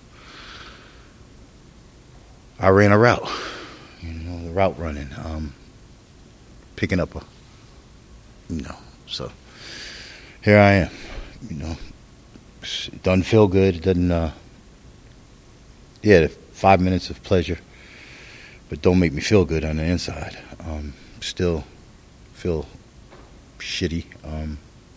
I ran a route, you know, the route running, um, picking up a, you know, so here I am, you know, it doesn't feel good. It doesn't, uh, yeah, five minutes of pleasure, but don't make me feel good on the inside. Um, still feel shitty. Um,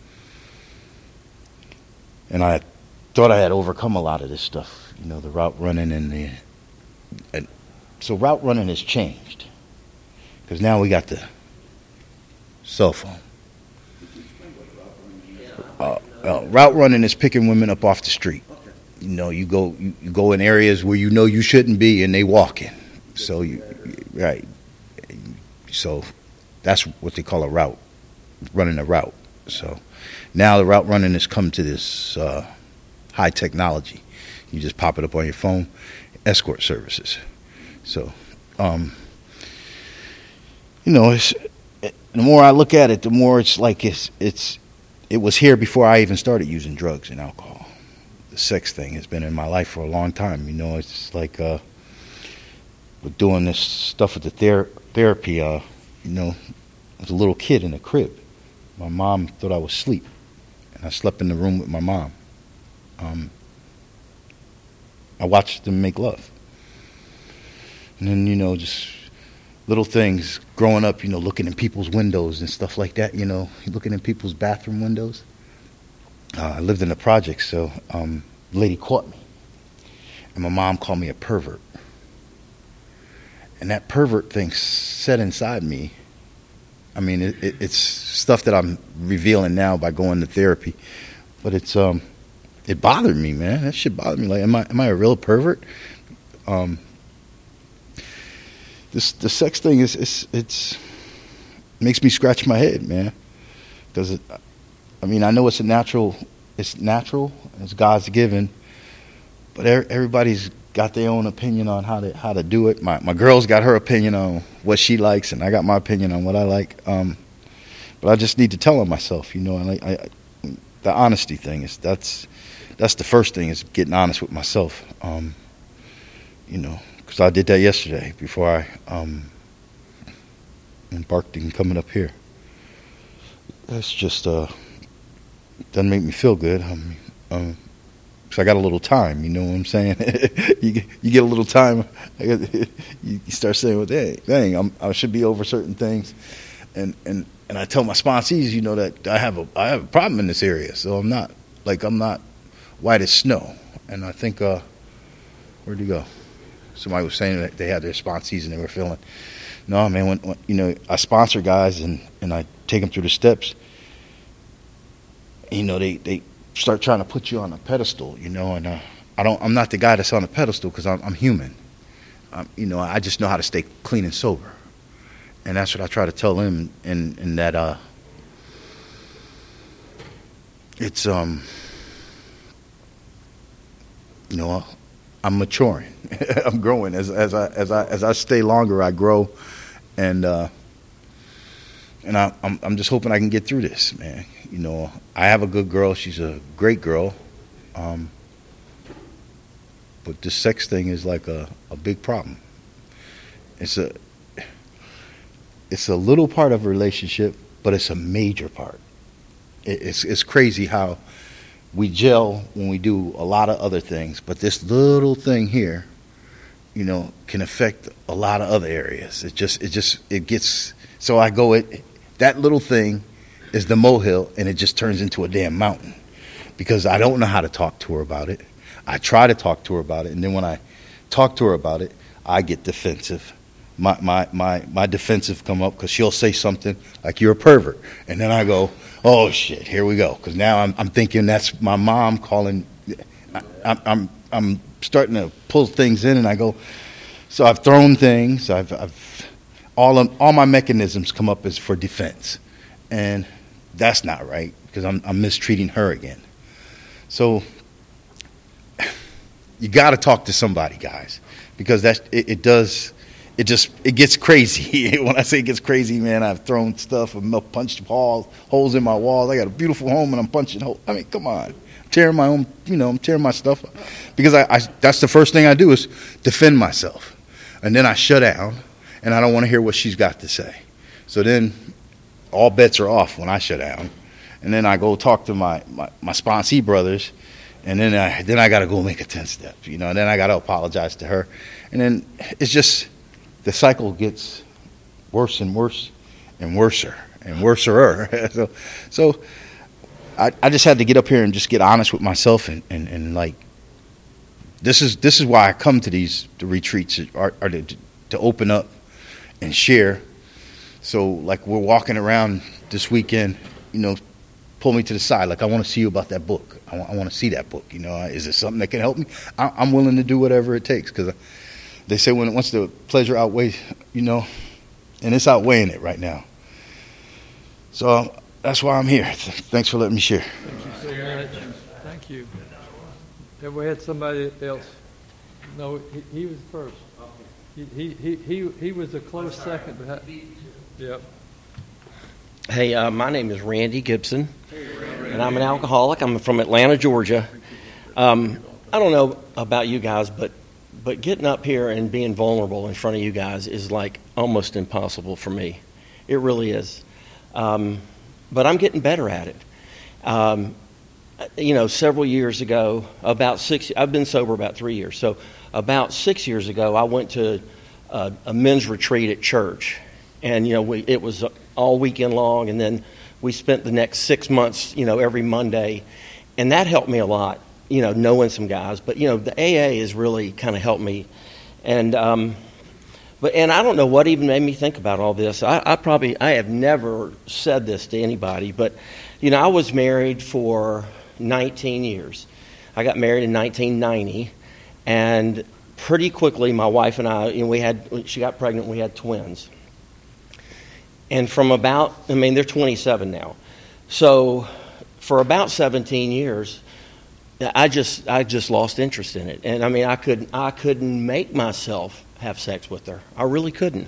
and I thought I had overcome a lot of this stuff, you know, the route running and the, and so route running has changed because now we got the cell phone. Uh, uh, route running is picking women up off the street. You know, you go you, you go in areas where you know you shouldn't be, and they walking. So you, right. So that's what they call a route, running a route. So now the route running has come to this uh, high technology. You just pop it up on your phone, escort services. So, um, you know, it's, it, the more I look at it, the more it's like it's it's it was here before I even started using drugs and alcohol. The sex thing has been in my life for a long time. You know, it's like uh, with doing this stuff with the ther- therapy. Uh, you know, I was a little kid in a crib. My mom thought I was asleep, and I slept in the room with my mom. Um, I watched them make love. And then, you know, just little things growing up, you know, looking in people's windows and stuff like that, you know, looking in people's bathroom windows. Uh, I lived in the projects, so um, a lady caught me. And my mom called me a pervert. and that pervert thing set inside me. I mean, it, it, it's stuff that I'm revealing now by going to therapy, but it's um, it bothered me, man. That shit bothered me. Like, am I am I a real pervert? Um, this the sex thing is it's it's makes me scratch my head, man. Because it, I mean, I know it's a natural, it's natural, it's God's given, but everybody's got their own opinion on how to how to do it. My my girl's got her opinion on what she likes, and I got my opinion on what I like. Um, but I just need to tell her myself, you know. And I, I, the honesty thing is that's that's the first thing, is getting honest with myself. Um, you know, because I did that yesterday before I um, embarked in coming up here. That's just uh, doesn't make me feel good. I mean, um, So I got a little time, you know what I'm saying? you get, you get a little time, I got, you start saying, well, dang, dang I'm, I should be over certain things, and and and I tell my sponsees, you know, that I have a I have a problem in this area, so I'm not like I'm not white as snow. And I think, uh, where'd he go? Somebody was saying that they had their sponsees and they were feeling, no, man, when, when you know, I sponsor guys and and I take them through the steps. You know, they they. start trying to put you on a pedestal, you know, and uh, I don't. I'm not the guy that's on a pedestal, because I'm, I'm human. Um, you know, I just know how to stay clean and sober, and that's what I try to tell them. And and that uh, it's um, you know, I'm maturing, I'm growing as as I as I as I stay longer, I grow, and uh, and I, I'm I'm just hoping I can get through this, man. You know, I have a good girl. She's a great girl. Um, but this sex thing is like a, a big problem. It's a it's a little part of a relationship, but it's a major part. It, it's it's crazy how we gel when we do a lot of other things, but this little thing here, you know, can affect a lot of other areas. It just it just it gets so I go it that little thing is the molehill, and it just turns into a damn mountain, because I don't know how to talk to her about it. I try to talk to her about it, and then when I talk to her about it, I get defensive. My my my, my defensive come up, because she'll say something like, "You're a pervert," and then I go, "Oh shit, here we go," because now I'm I'm thinking that's my mom calling. I, I'm I'm starting to pull things in, and I go. So I've thrown things. I've I've all of, all my mechanisms come up as for defense, and that's not right, because I'm, I'm mistreating her again. So you got to talk to somebody, guys, because that it, it does. It just it gets crazy. When I say it gets crazy, man, I've thrown stuff, I've punched walls, holes in my walls. I got a beautiful home, and I'm punching holes. I mean, come on, I'm tearing my own. You know, I'm tearing my stuff up, because I, I that's the first thing I do is defend myself, and then I shut down, and I don't want to hear what she's got to say. So then all bets are off when I shut down, and then I go talk to my, my, my sponsee brothers, and then I then I got to go make a ten step, you know, and then I got to apologize to her, and then it's just the cycle gets worse and worse and worser and worser. so so I, I just had to get up here and just get honest with myself, and, and, and like this is this is why I come to these the retreats, are, are to, to open up and share. So, like, we're walking around this weekend, you know, pull me to the side. Like, I want to see you about that book. I want, I want to see that book. You know, is it something that can help me? I, I'm willing to do whatever it takes, because they say when once the pleasure outweighs, you know, and it's outweighing it right now. So um, that's why I'm here. Th- thanks for letting me share. Thank you so much. Thank you. Have we had somebody else? No, he, he was first. He he he he, he was a close second. But yep. Hey, uh, my name is Randy Gibson, and I'm an alcoholic. I'm from Atlanta, Georgia. Um, I don't know about you guys, but but getting up here and being vulnerable in front of you guys is like almost impossible for me. It really is. Um, but I'm getting better at it. Um, you know, several years ago, about six, I've been sober about three years. So about six years ago, I went to a, a men's retreat at church. And, you know, we, it was all weekend long. And then we spent the next six months, you know, every Monday. And that helped me a lot, you know, knowing some guys. But, you know, the A A has really kind of helped me. And um, but and I don't know what even made me think about all this. I, I probably I have never said this to anybody, but you know, I was married for nineteen years. I got married in nineteen ninety, and pretty quickly, my wife and I, you know, we had she got pregnant. We had twins, and from about I mean they're twenty-seven now, so for about seventeen years. I just I just lost interest in it, and I mean I couldn't I couldn't make myself have sex with her. I really couldn't,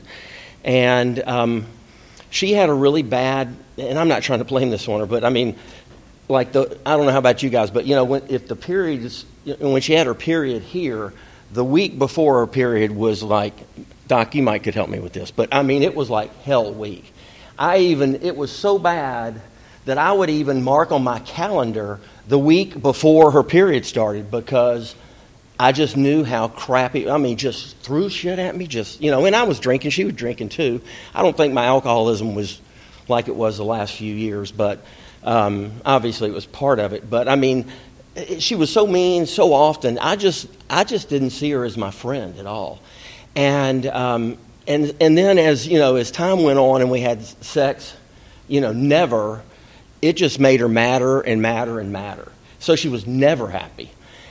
and um, she had a really bad. And I'm not trying to blame this on her, but I mean, like the I don't know how about you guys, but you know when if the period is when she had her period here, the week before her period was like, Doc, you might could help me with this, but I mean it was like hell week. I even it was so bad that I would even mark on my calendar the week before her period started because I just knew how crappy, I mean, just threw shit at me, just, you know, and I was drinking, she was drinking too. I don't think my alcoholism was like it was the last few years, but um, obviously it was part of it. But I mean, it, she was so mean so often, I just I just didn't see her as my friend at all. And, um, and, and then as, you know, as time went on and we had sex, you know, never... It just made her madder and madder and madder. So she was never happy.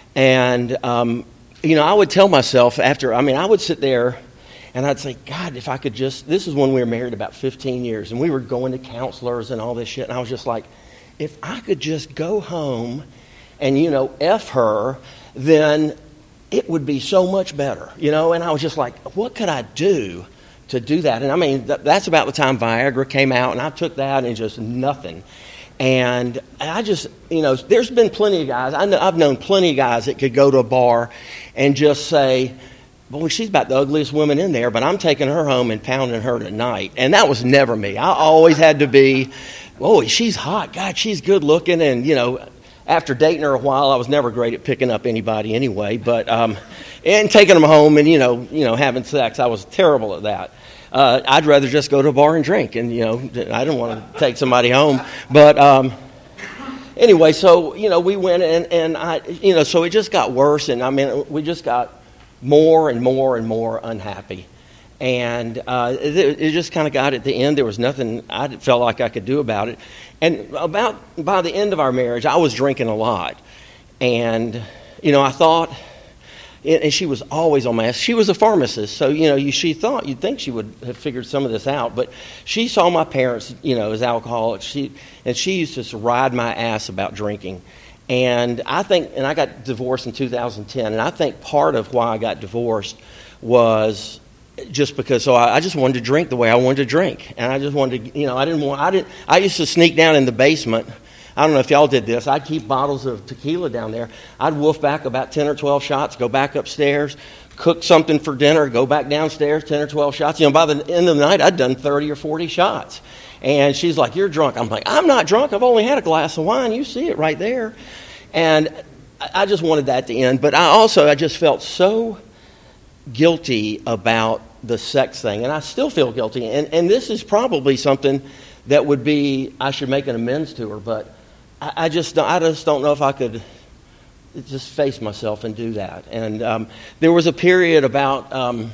And, um, you know, I would tell myself after, I mean, I would sit there and I'd say, God, if I could just, this is when we were married about fifteen years, and we were going to counselors and all this shit. And I was just like, if I could just go home and, you know, F her, then it would be so much better, you know. And I was just like, what could I do to do that? And I mean, th- that's about the time Viagra came out, and I took that and just nothing. And I just, you know, there's been plenty of guys, I know, I've known plenty of guys that could go to a bar and just say, boy, she's about the ugliest woman in there, but I'm taking her home and pounding her tonight. And that was never me. I always had to be, oh, she's hot. God, she's good looking. And, you know, after dating her a while, I was never great at picking up anybody anyway. But, um, and taking them home and, you know, you know, having sex, I was terrible at that. Uh, I'd rather just go to a bar and drink, and, you know, I didn't want to take somebody home. But um, anyway, so, you know, we went, and, and I, you know, so it just got worse, and, I mean, we just got more and more and more unhappy. And uh, it, it just kind of got at the end. There was nothing I felt like I could do about it. And about by the end of our marriage, I was drinking a lot. And, you know, I thought... And she was always on my ass. She was a pharmacist, so, you know, you, she thought, you'd think she would have figured some of this out. But she saw my parents, you know, as alcoholics, she, and she used to just ride my ass about drinking. And I think, and I got divorced in two thousand ten, and I think part of why I got divorced was just because, so I, I just wanted to drink the way I wanted to drink. And I just wanted to, you know, I didn't want, I didn't, I used to sneak down in the basement. I don't know if y'all did this. I'd keep bottles of tequila down there. I'd wolf back about ten or twelve shots, go back upstairs, cook something for dinner, go back downstairs, ten or twelve shots. You know, by the end of the night, I'd done thirty or forty shots. And she's like, you're drunk. I'm like, I'm not drunk. I've only had a glass of wine. You see it right there. And I just wanted that to end. But I also, I just felt so guilty about the sex thing. And I still feel guilty. And, and this is probably something that would be, I should make an amends to her, but I just, I just don't know if I could just face myself and do that. And um, there was a period about, um,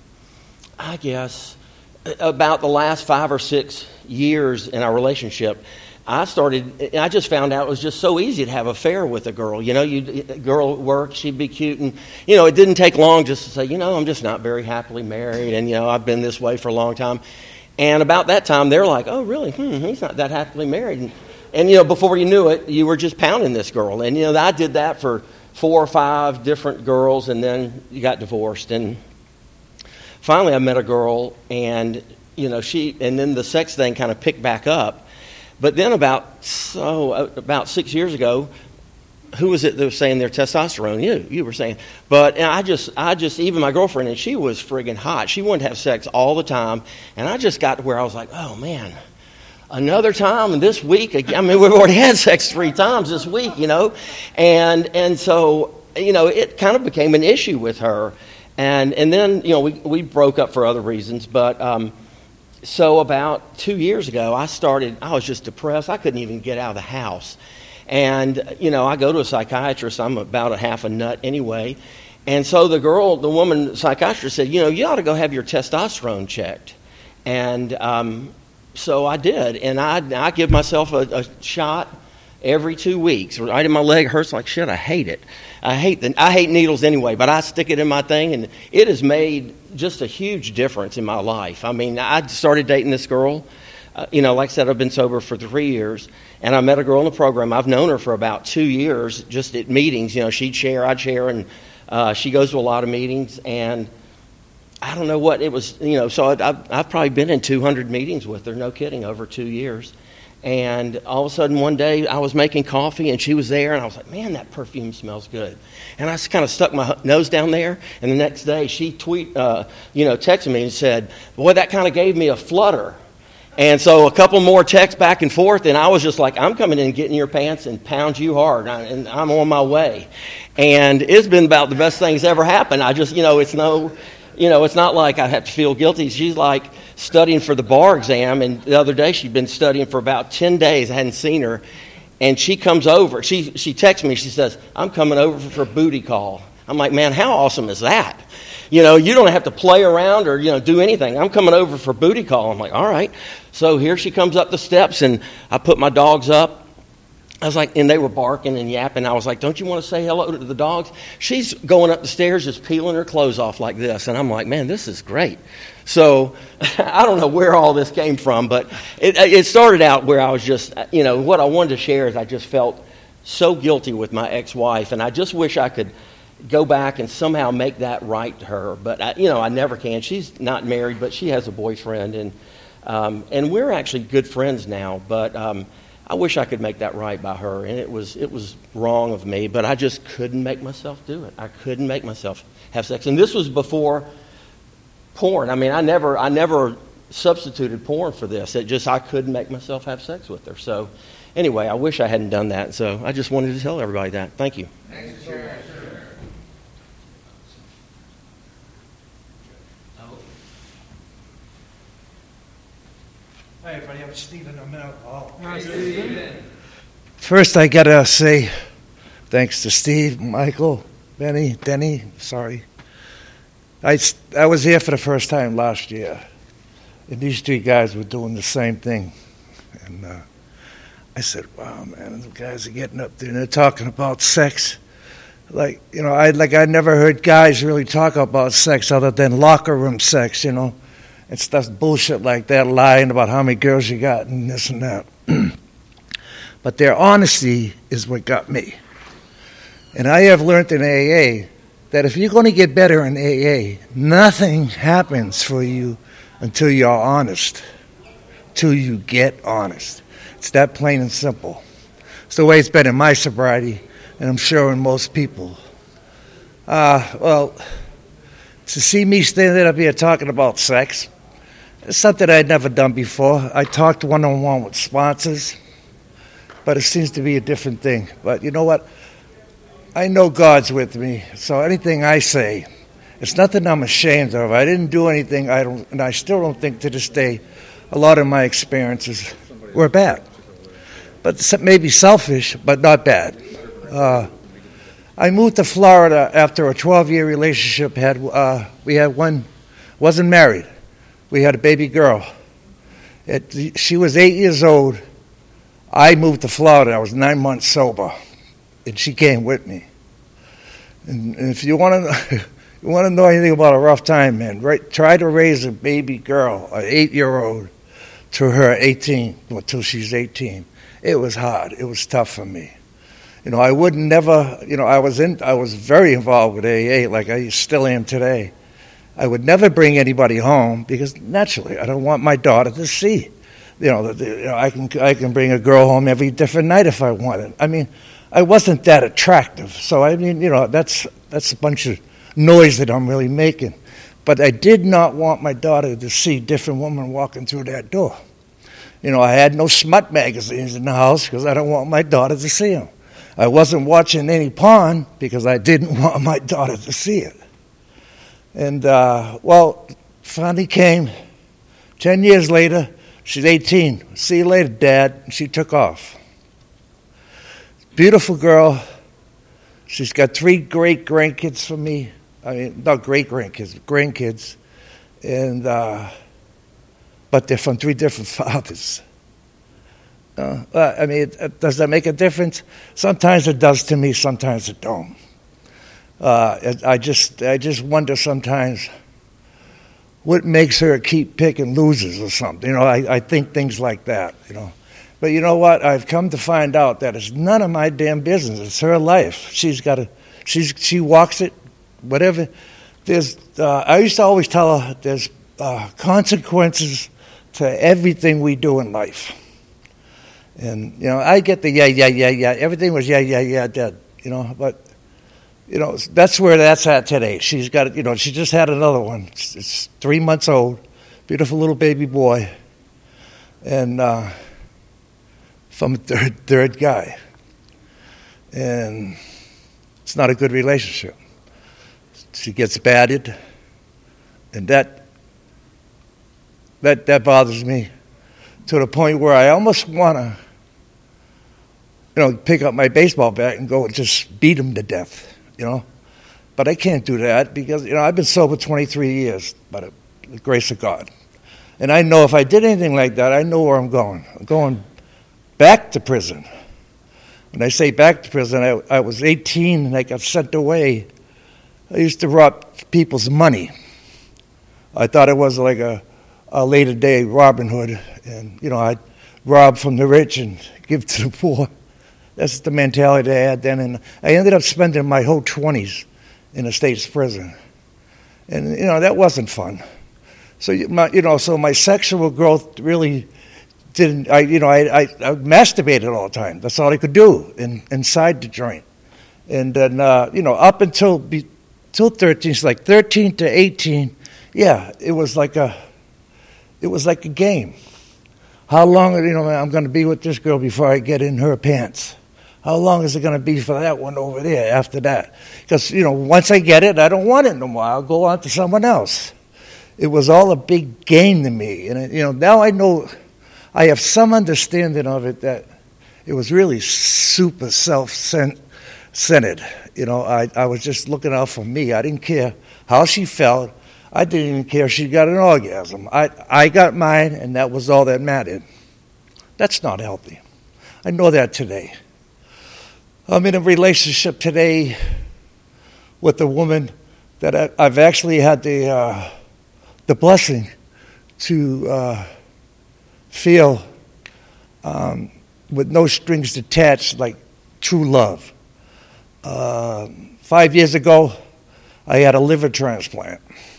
I guess, about the last five or six years in our relationship, I started, I just found out it was just so easy to have an affair with a girl. You know, you a girl at work, she'd be cute, and, you know, it didn't take long just to say, you know, I'm just not very happily married, and, you know, I've been this way for a long time. And about that time, they're like, oh, really? Hmm, he's not that happily married. And, And, you know, before you knew it, you were just pounding this girl. And, you know, I did that for four or five different girls, and then you got divorced. And finally I met a girl, and, you know, she, and then the sex thing kind of picked back up. But then about, so, about six years ago, who was it that was saying their testosterone? You, you were saying. But and I just, I just, even my girlfriend, and she was friggin' hot. She wanted to have sex all the time. And I just got to where I was like, oh, man. Another time, and this week, I mean, we've already had sex three times this week, you know, and and so, you know, it kind of became an issue with her, and and then, you know, we, we broke up for other reasons, but um, so about two years ago, I started, I was just depressed. I couldn't even get out of the house, and, you know, I go to a psychiatrist. I'm about a half a nut anyway, And so the girl, the woman psychiatrist said, you know, you ought to go have your testosterone checked. And um, so I did. And I, I give myself a, a shot every two weeks. Right in my leg hurts like shit. I hate it. I hate the, I hate needles anyway, but I stick it in my thing, and it has made just a huge difference in my life. I mean, I started dating this girl. Uh, you know, like I said, I've been sober for three years, and I met a girl in the program. I've known her for about two years just at meetings. You know, she'd share, I'd share, and uh, she goes to a lot of meetings, and I don't know what it was, you know, so I've, I've probably been in two hundred meetings with her, no kidding, over two years. And all of a sudden one day I was making coffee and she was there, and I was like, man, that perfume smells good. And I just kind of stuck my nose down there, and the next day she tweet, uh, you know, texted me and said, boy, that kind of gave me a flutter. And so a couple more texts back and forth, and I was just like, I'm coming in and getting your pants and pound you hard, and I'm on my way. And it's been about the best thing that's ever happened. I just, you know, it's no, you know, it's not like I have to feel guilty. She's like studying for the bar exam, and the other day she'd been studying for about ten days. I hadn't seen her, and she comes over. She she texts me. She says, I'm coming over for a booty call. I'm like, man, how awesome is that? You know, you don't have to play around or, you know, do anything. I'm coming over for booty call. I'm like, all right. So here she comes up the steps, and I put my dogs up. I was like, and they were barking and yapping. I was like, don't you want to say hello to the dogs? She's going up the stairs just peeling her clothes off like this. And I'm like, man, this is great. So I don't know where all this came from, but it, it started out where I was just, you know, what I wanted to share is I just felt so guilty with my ex-wife, and I just wish I could go back and somehow make that right to her. But, I, you know, I never can. She's not married, but she has a boyfriend, and um, and we're actually good friends now. But um, I wish I could make that right by her, and it was it was wrong of me, but I just couldn't make myself do it. I couldn't make myself have sex. And this was before porn. I mean, I never I never substituted porn for this. It just, I couldn't make myself have sex with her. So anyway, I wish I hadn't done that. So I just wanted to tell everybody that. Thank you. Thanks, Chair. Hi, everybody. I'm Stephen. I'm an alcoholic. Hi, Stephen. First, I got to say thanks to Steve, Michael, Benny, Denny. Sorry. I, I was here for the first time last year, and these three guys were doing the same thing. And uh, I said, wow, man, the guys are getting up there, and they're talking about sex. Like, you know, I like I never heard guys really talk about sex other than locker room sex, you know. And stuff, bullshit like that, lying about how many girls you got and this and that. But their honesty is what got me. And I have learned in A A that if you're going to get better in A A, nothing happens for you until you're honest, till you get honest. It's that plain and simple. It's the way it's been in my sobriety, and I'm sure in most people. Uh, well, to see me standing up here talking about sex, it's something I'd never done before. I talked one-on-one with sponsors, but it seems to be a different thing. But you know what? I know God's with me, so anything I say, it's nothing I'm ashamed of. I didn't do anything, I don't, and I still don't think to this day a lot of my experiences were bad. But maybe selfish, but not bad. Uh, I moved to Florida after a twelve-year relationship. Had uh, we had one, wasn't married. We had a baby girl. It, she was eight years old. I moved to Florida. I was nine months sober, and she came with me. And, and if you want to, you want to know anything about a rough time, man, right? Try to raise a baby girl, an eight-year-old, to her eighteen, until she's eighteen. It was hard. It was tough for me. You know, I would never. You know, I was in. I was very involved with A A, like I still am today. I would never bring anybody home because naturally I don't want my daughter to see. You know, the, you know, I can I can bring a girl home every different night if I wanted. I mean, I wasn't that attractive, so I mean, you know, that's that's a bunch of noise that I'm really making. But I did not want my daughter to see different women walking through that door. You know, I had no smut magazines in the house because I don't want my daughter to see them. I wasn't watching any porn because I didn't want my daughter to see it. And, uh, well, finally came. Ten years later, she's eighteen. See you later, Dad. And she took off. Beautiful girl. She's got three great grandkids for me. I mean, not great grandkids, grandkids, and uh, but they're from three different fathers. Uh, I mean, it, does that make a difference? Sometimes it does to me. Sometimes it don't. Uh, I just, I just wonder sometimes what makes her keep picking losers or something. You know, I, I think things like that. You know, but you know what? I've come to find out that it's none of my damn business. It's her life. She's got to, she's, she walks it. Whatever. There's, uh, I used to always tell her there's uh, consequences to everything we do in life. And, you know, I get the yeah, yeah, yeah, yeah. Everything was yeah, yeah, yeah, dead, you know. But, you know, that's where that's at today. She's got, you know, she just had another one. It's, it's three months old, beautiful little baby boy. And uh, from a third, third guy. And it's not a good relationship. She gets batted. And that, that, that bothers me. To the point where I almost want to, you know, pick up my baseball bat and go and just beat him to death, you know. But I can't do that because, you know, I've been sober twenty-three years by the grace of God. And I know if I did anything like that, I know where I'm going. I'm going back to prison. When I say back to prison, I, I was eighteen and I got sent away. I used to rob people's money. I thought it was like a a later day Robin Hood, and you know, I'd rob from the rich and give to the poor. That's the mentality I had then, and I ended up spending my whole twenties in a state's prison, and you know that wasn't fun. So my, you know, so my sexual growth really didn't. I, you know, I, I, I masturbated all the time. That's all I could do in, inside the joint, and then uh, you know, up until be, till thirteen, it's like thirteen to eighteen. Yeah, it was like a. It was like a game. How long, you know, I'm going to be with this girl before I get in her pants? How long is it going to be for that one over there after that? Because, you know, once I get it, I don't want it no more. I'll go on to someone else. It was all a big game to me. And, you know, now I know, I have some understanding of it that it was really super self-centered. You know, I, I was just looking out for me. I didn't care how she felt. I didn't even care if she got an orgasm. I, I got mine, and that was all that mattered. That's not healthy. I know that today. I'm in a relationship today with a woman that I, I've actually had the uh, the blessing to uh, feel um, with no strings attached, like true love. Uh, five years ago, I had a liver transplant.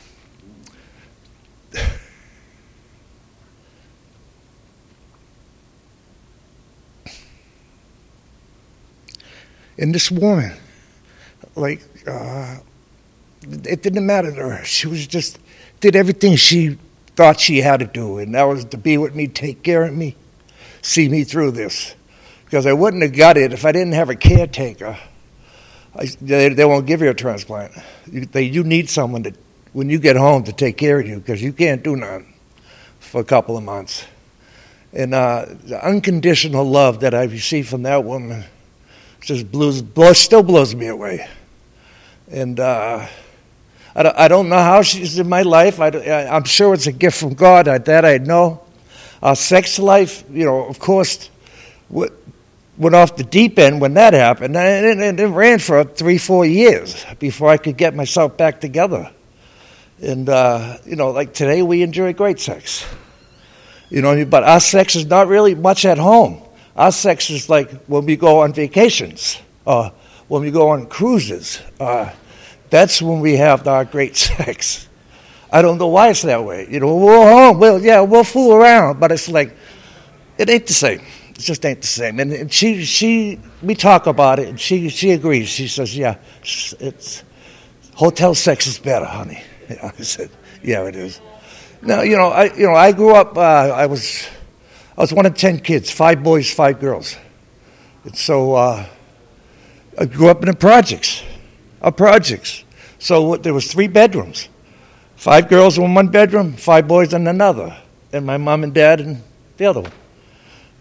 And this woman, like, uh, it didn't matter to her. She was just, did everything she thought she had to do. And that was to be with me, take care of me, see me through this. Because I wouldn't have got it if I didn't have a caretaker. I, they, they won't give you a transplant. You, they, you need someone to, when you get home, to take care of you, because you can't do nothing for a couple of months. And uh, the unconditional love that I received from that woman just blows, blows, still blows me away. And uh, I, don't, I don't know how she's in my life. I, I, I'm sure it's a gift from God. I, that I know. Our sex life, you know, of course, w- went off the deep end when that happened. And it, it ran for three, four years before I could get myself back together. And, uh, you know, like today we enjoy great sex. You know, but our sex is not really much at home. Our sex is like when we go on vacations, uh, when we go on cruises. Uh, that's when we have our great sex. I don't know why it's that way. You know, we're home. Well, yeah, we'll fool around, but it's like, it ain't the same. It just ain't the same. And, and she, she, we talk about it, and she, she agrees. She says, yeah, it's hotel sex is better, honey. Yeah, I said, yeah, it is. Now, you know, I, you know, I grew up. Uh, I was. I was one of ten kids, five boys, five girls. And so uh, I grew up in the projects, uh, projects. So there was three bedrooms, five girls in one bedroom, five boys in another, and my mom and dad in the other one.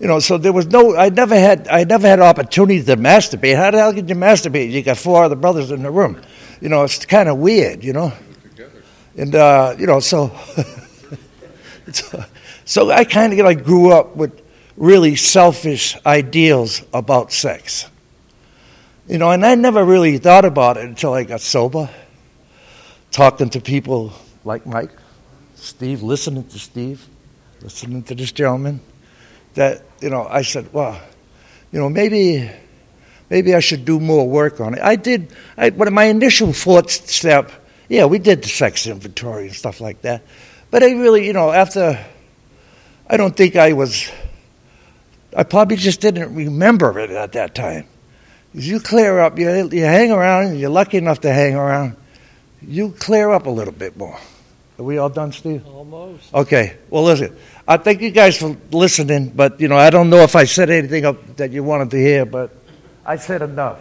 You know, so there was no. I never had. I never had opportunity to masturbate. How the hell could you masturbate? You got four other brothers in the room. You know, it's kind of weird. You know, and uh, you know, so so, so I kind of like grew up with really selfish ideals about sex. You know, and I never really thought about it until I got sober, talking to people like Mike, Steve, listening to Steve, listening to this gentleman. That, you know, I said, well, you know, maybe maybe I should do more work on it. I did, I, but my initial fourth step, yeah, we did the sex inventory and stuff like that. But I really, you know, after, I don't think I was, I probably just didn't remember it at that time. You clear up, you, you hang around, and you're lucky enough to hang around, you clear up a little bit more. Are we all done, Steve? Almost. Okay. Well, listen, I thank you guys for listening, but, you know, I don't know if I said anything up that you wanted to hear, but I said enough.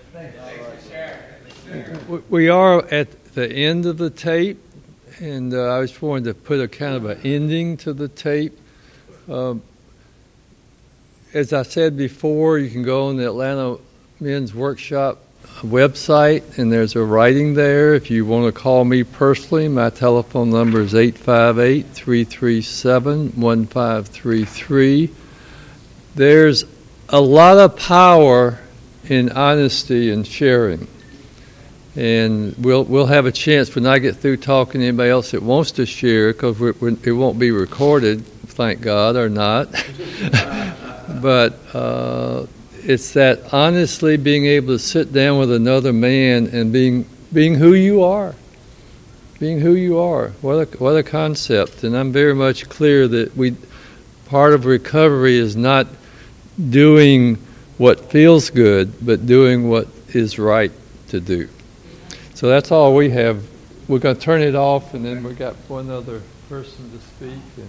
We are at the end of the tape, and uh, I just wanted to put a kind of an ending to the tape. Um, as I said before, you can go on the Atlanta Men's Workshop website, and there's a writing there. If you want to call me personally, my telephone number is eight five eight, three three seven, one five three three. There's a lot of power in honesty and sharing. And we'll we'll have a chance when I get through talking to anybody else that wants to share, because it won't be recorded, thank God, or not. But uh, it's that honestly being able to sit down with another man and being being who you are, being who you are. What a what a concept! And I'm very much clear that we part of recovery is not doing what feels good, but doing what is right to do. So that's all we have. We're going to turn it off, and then we got one other person to speak. And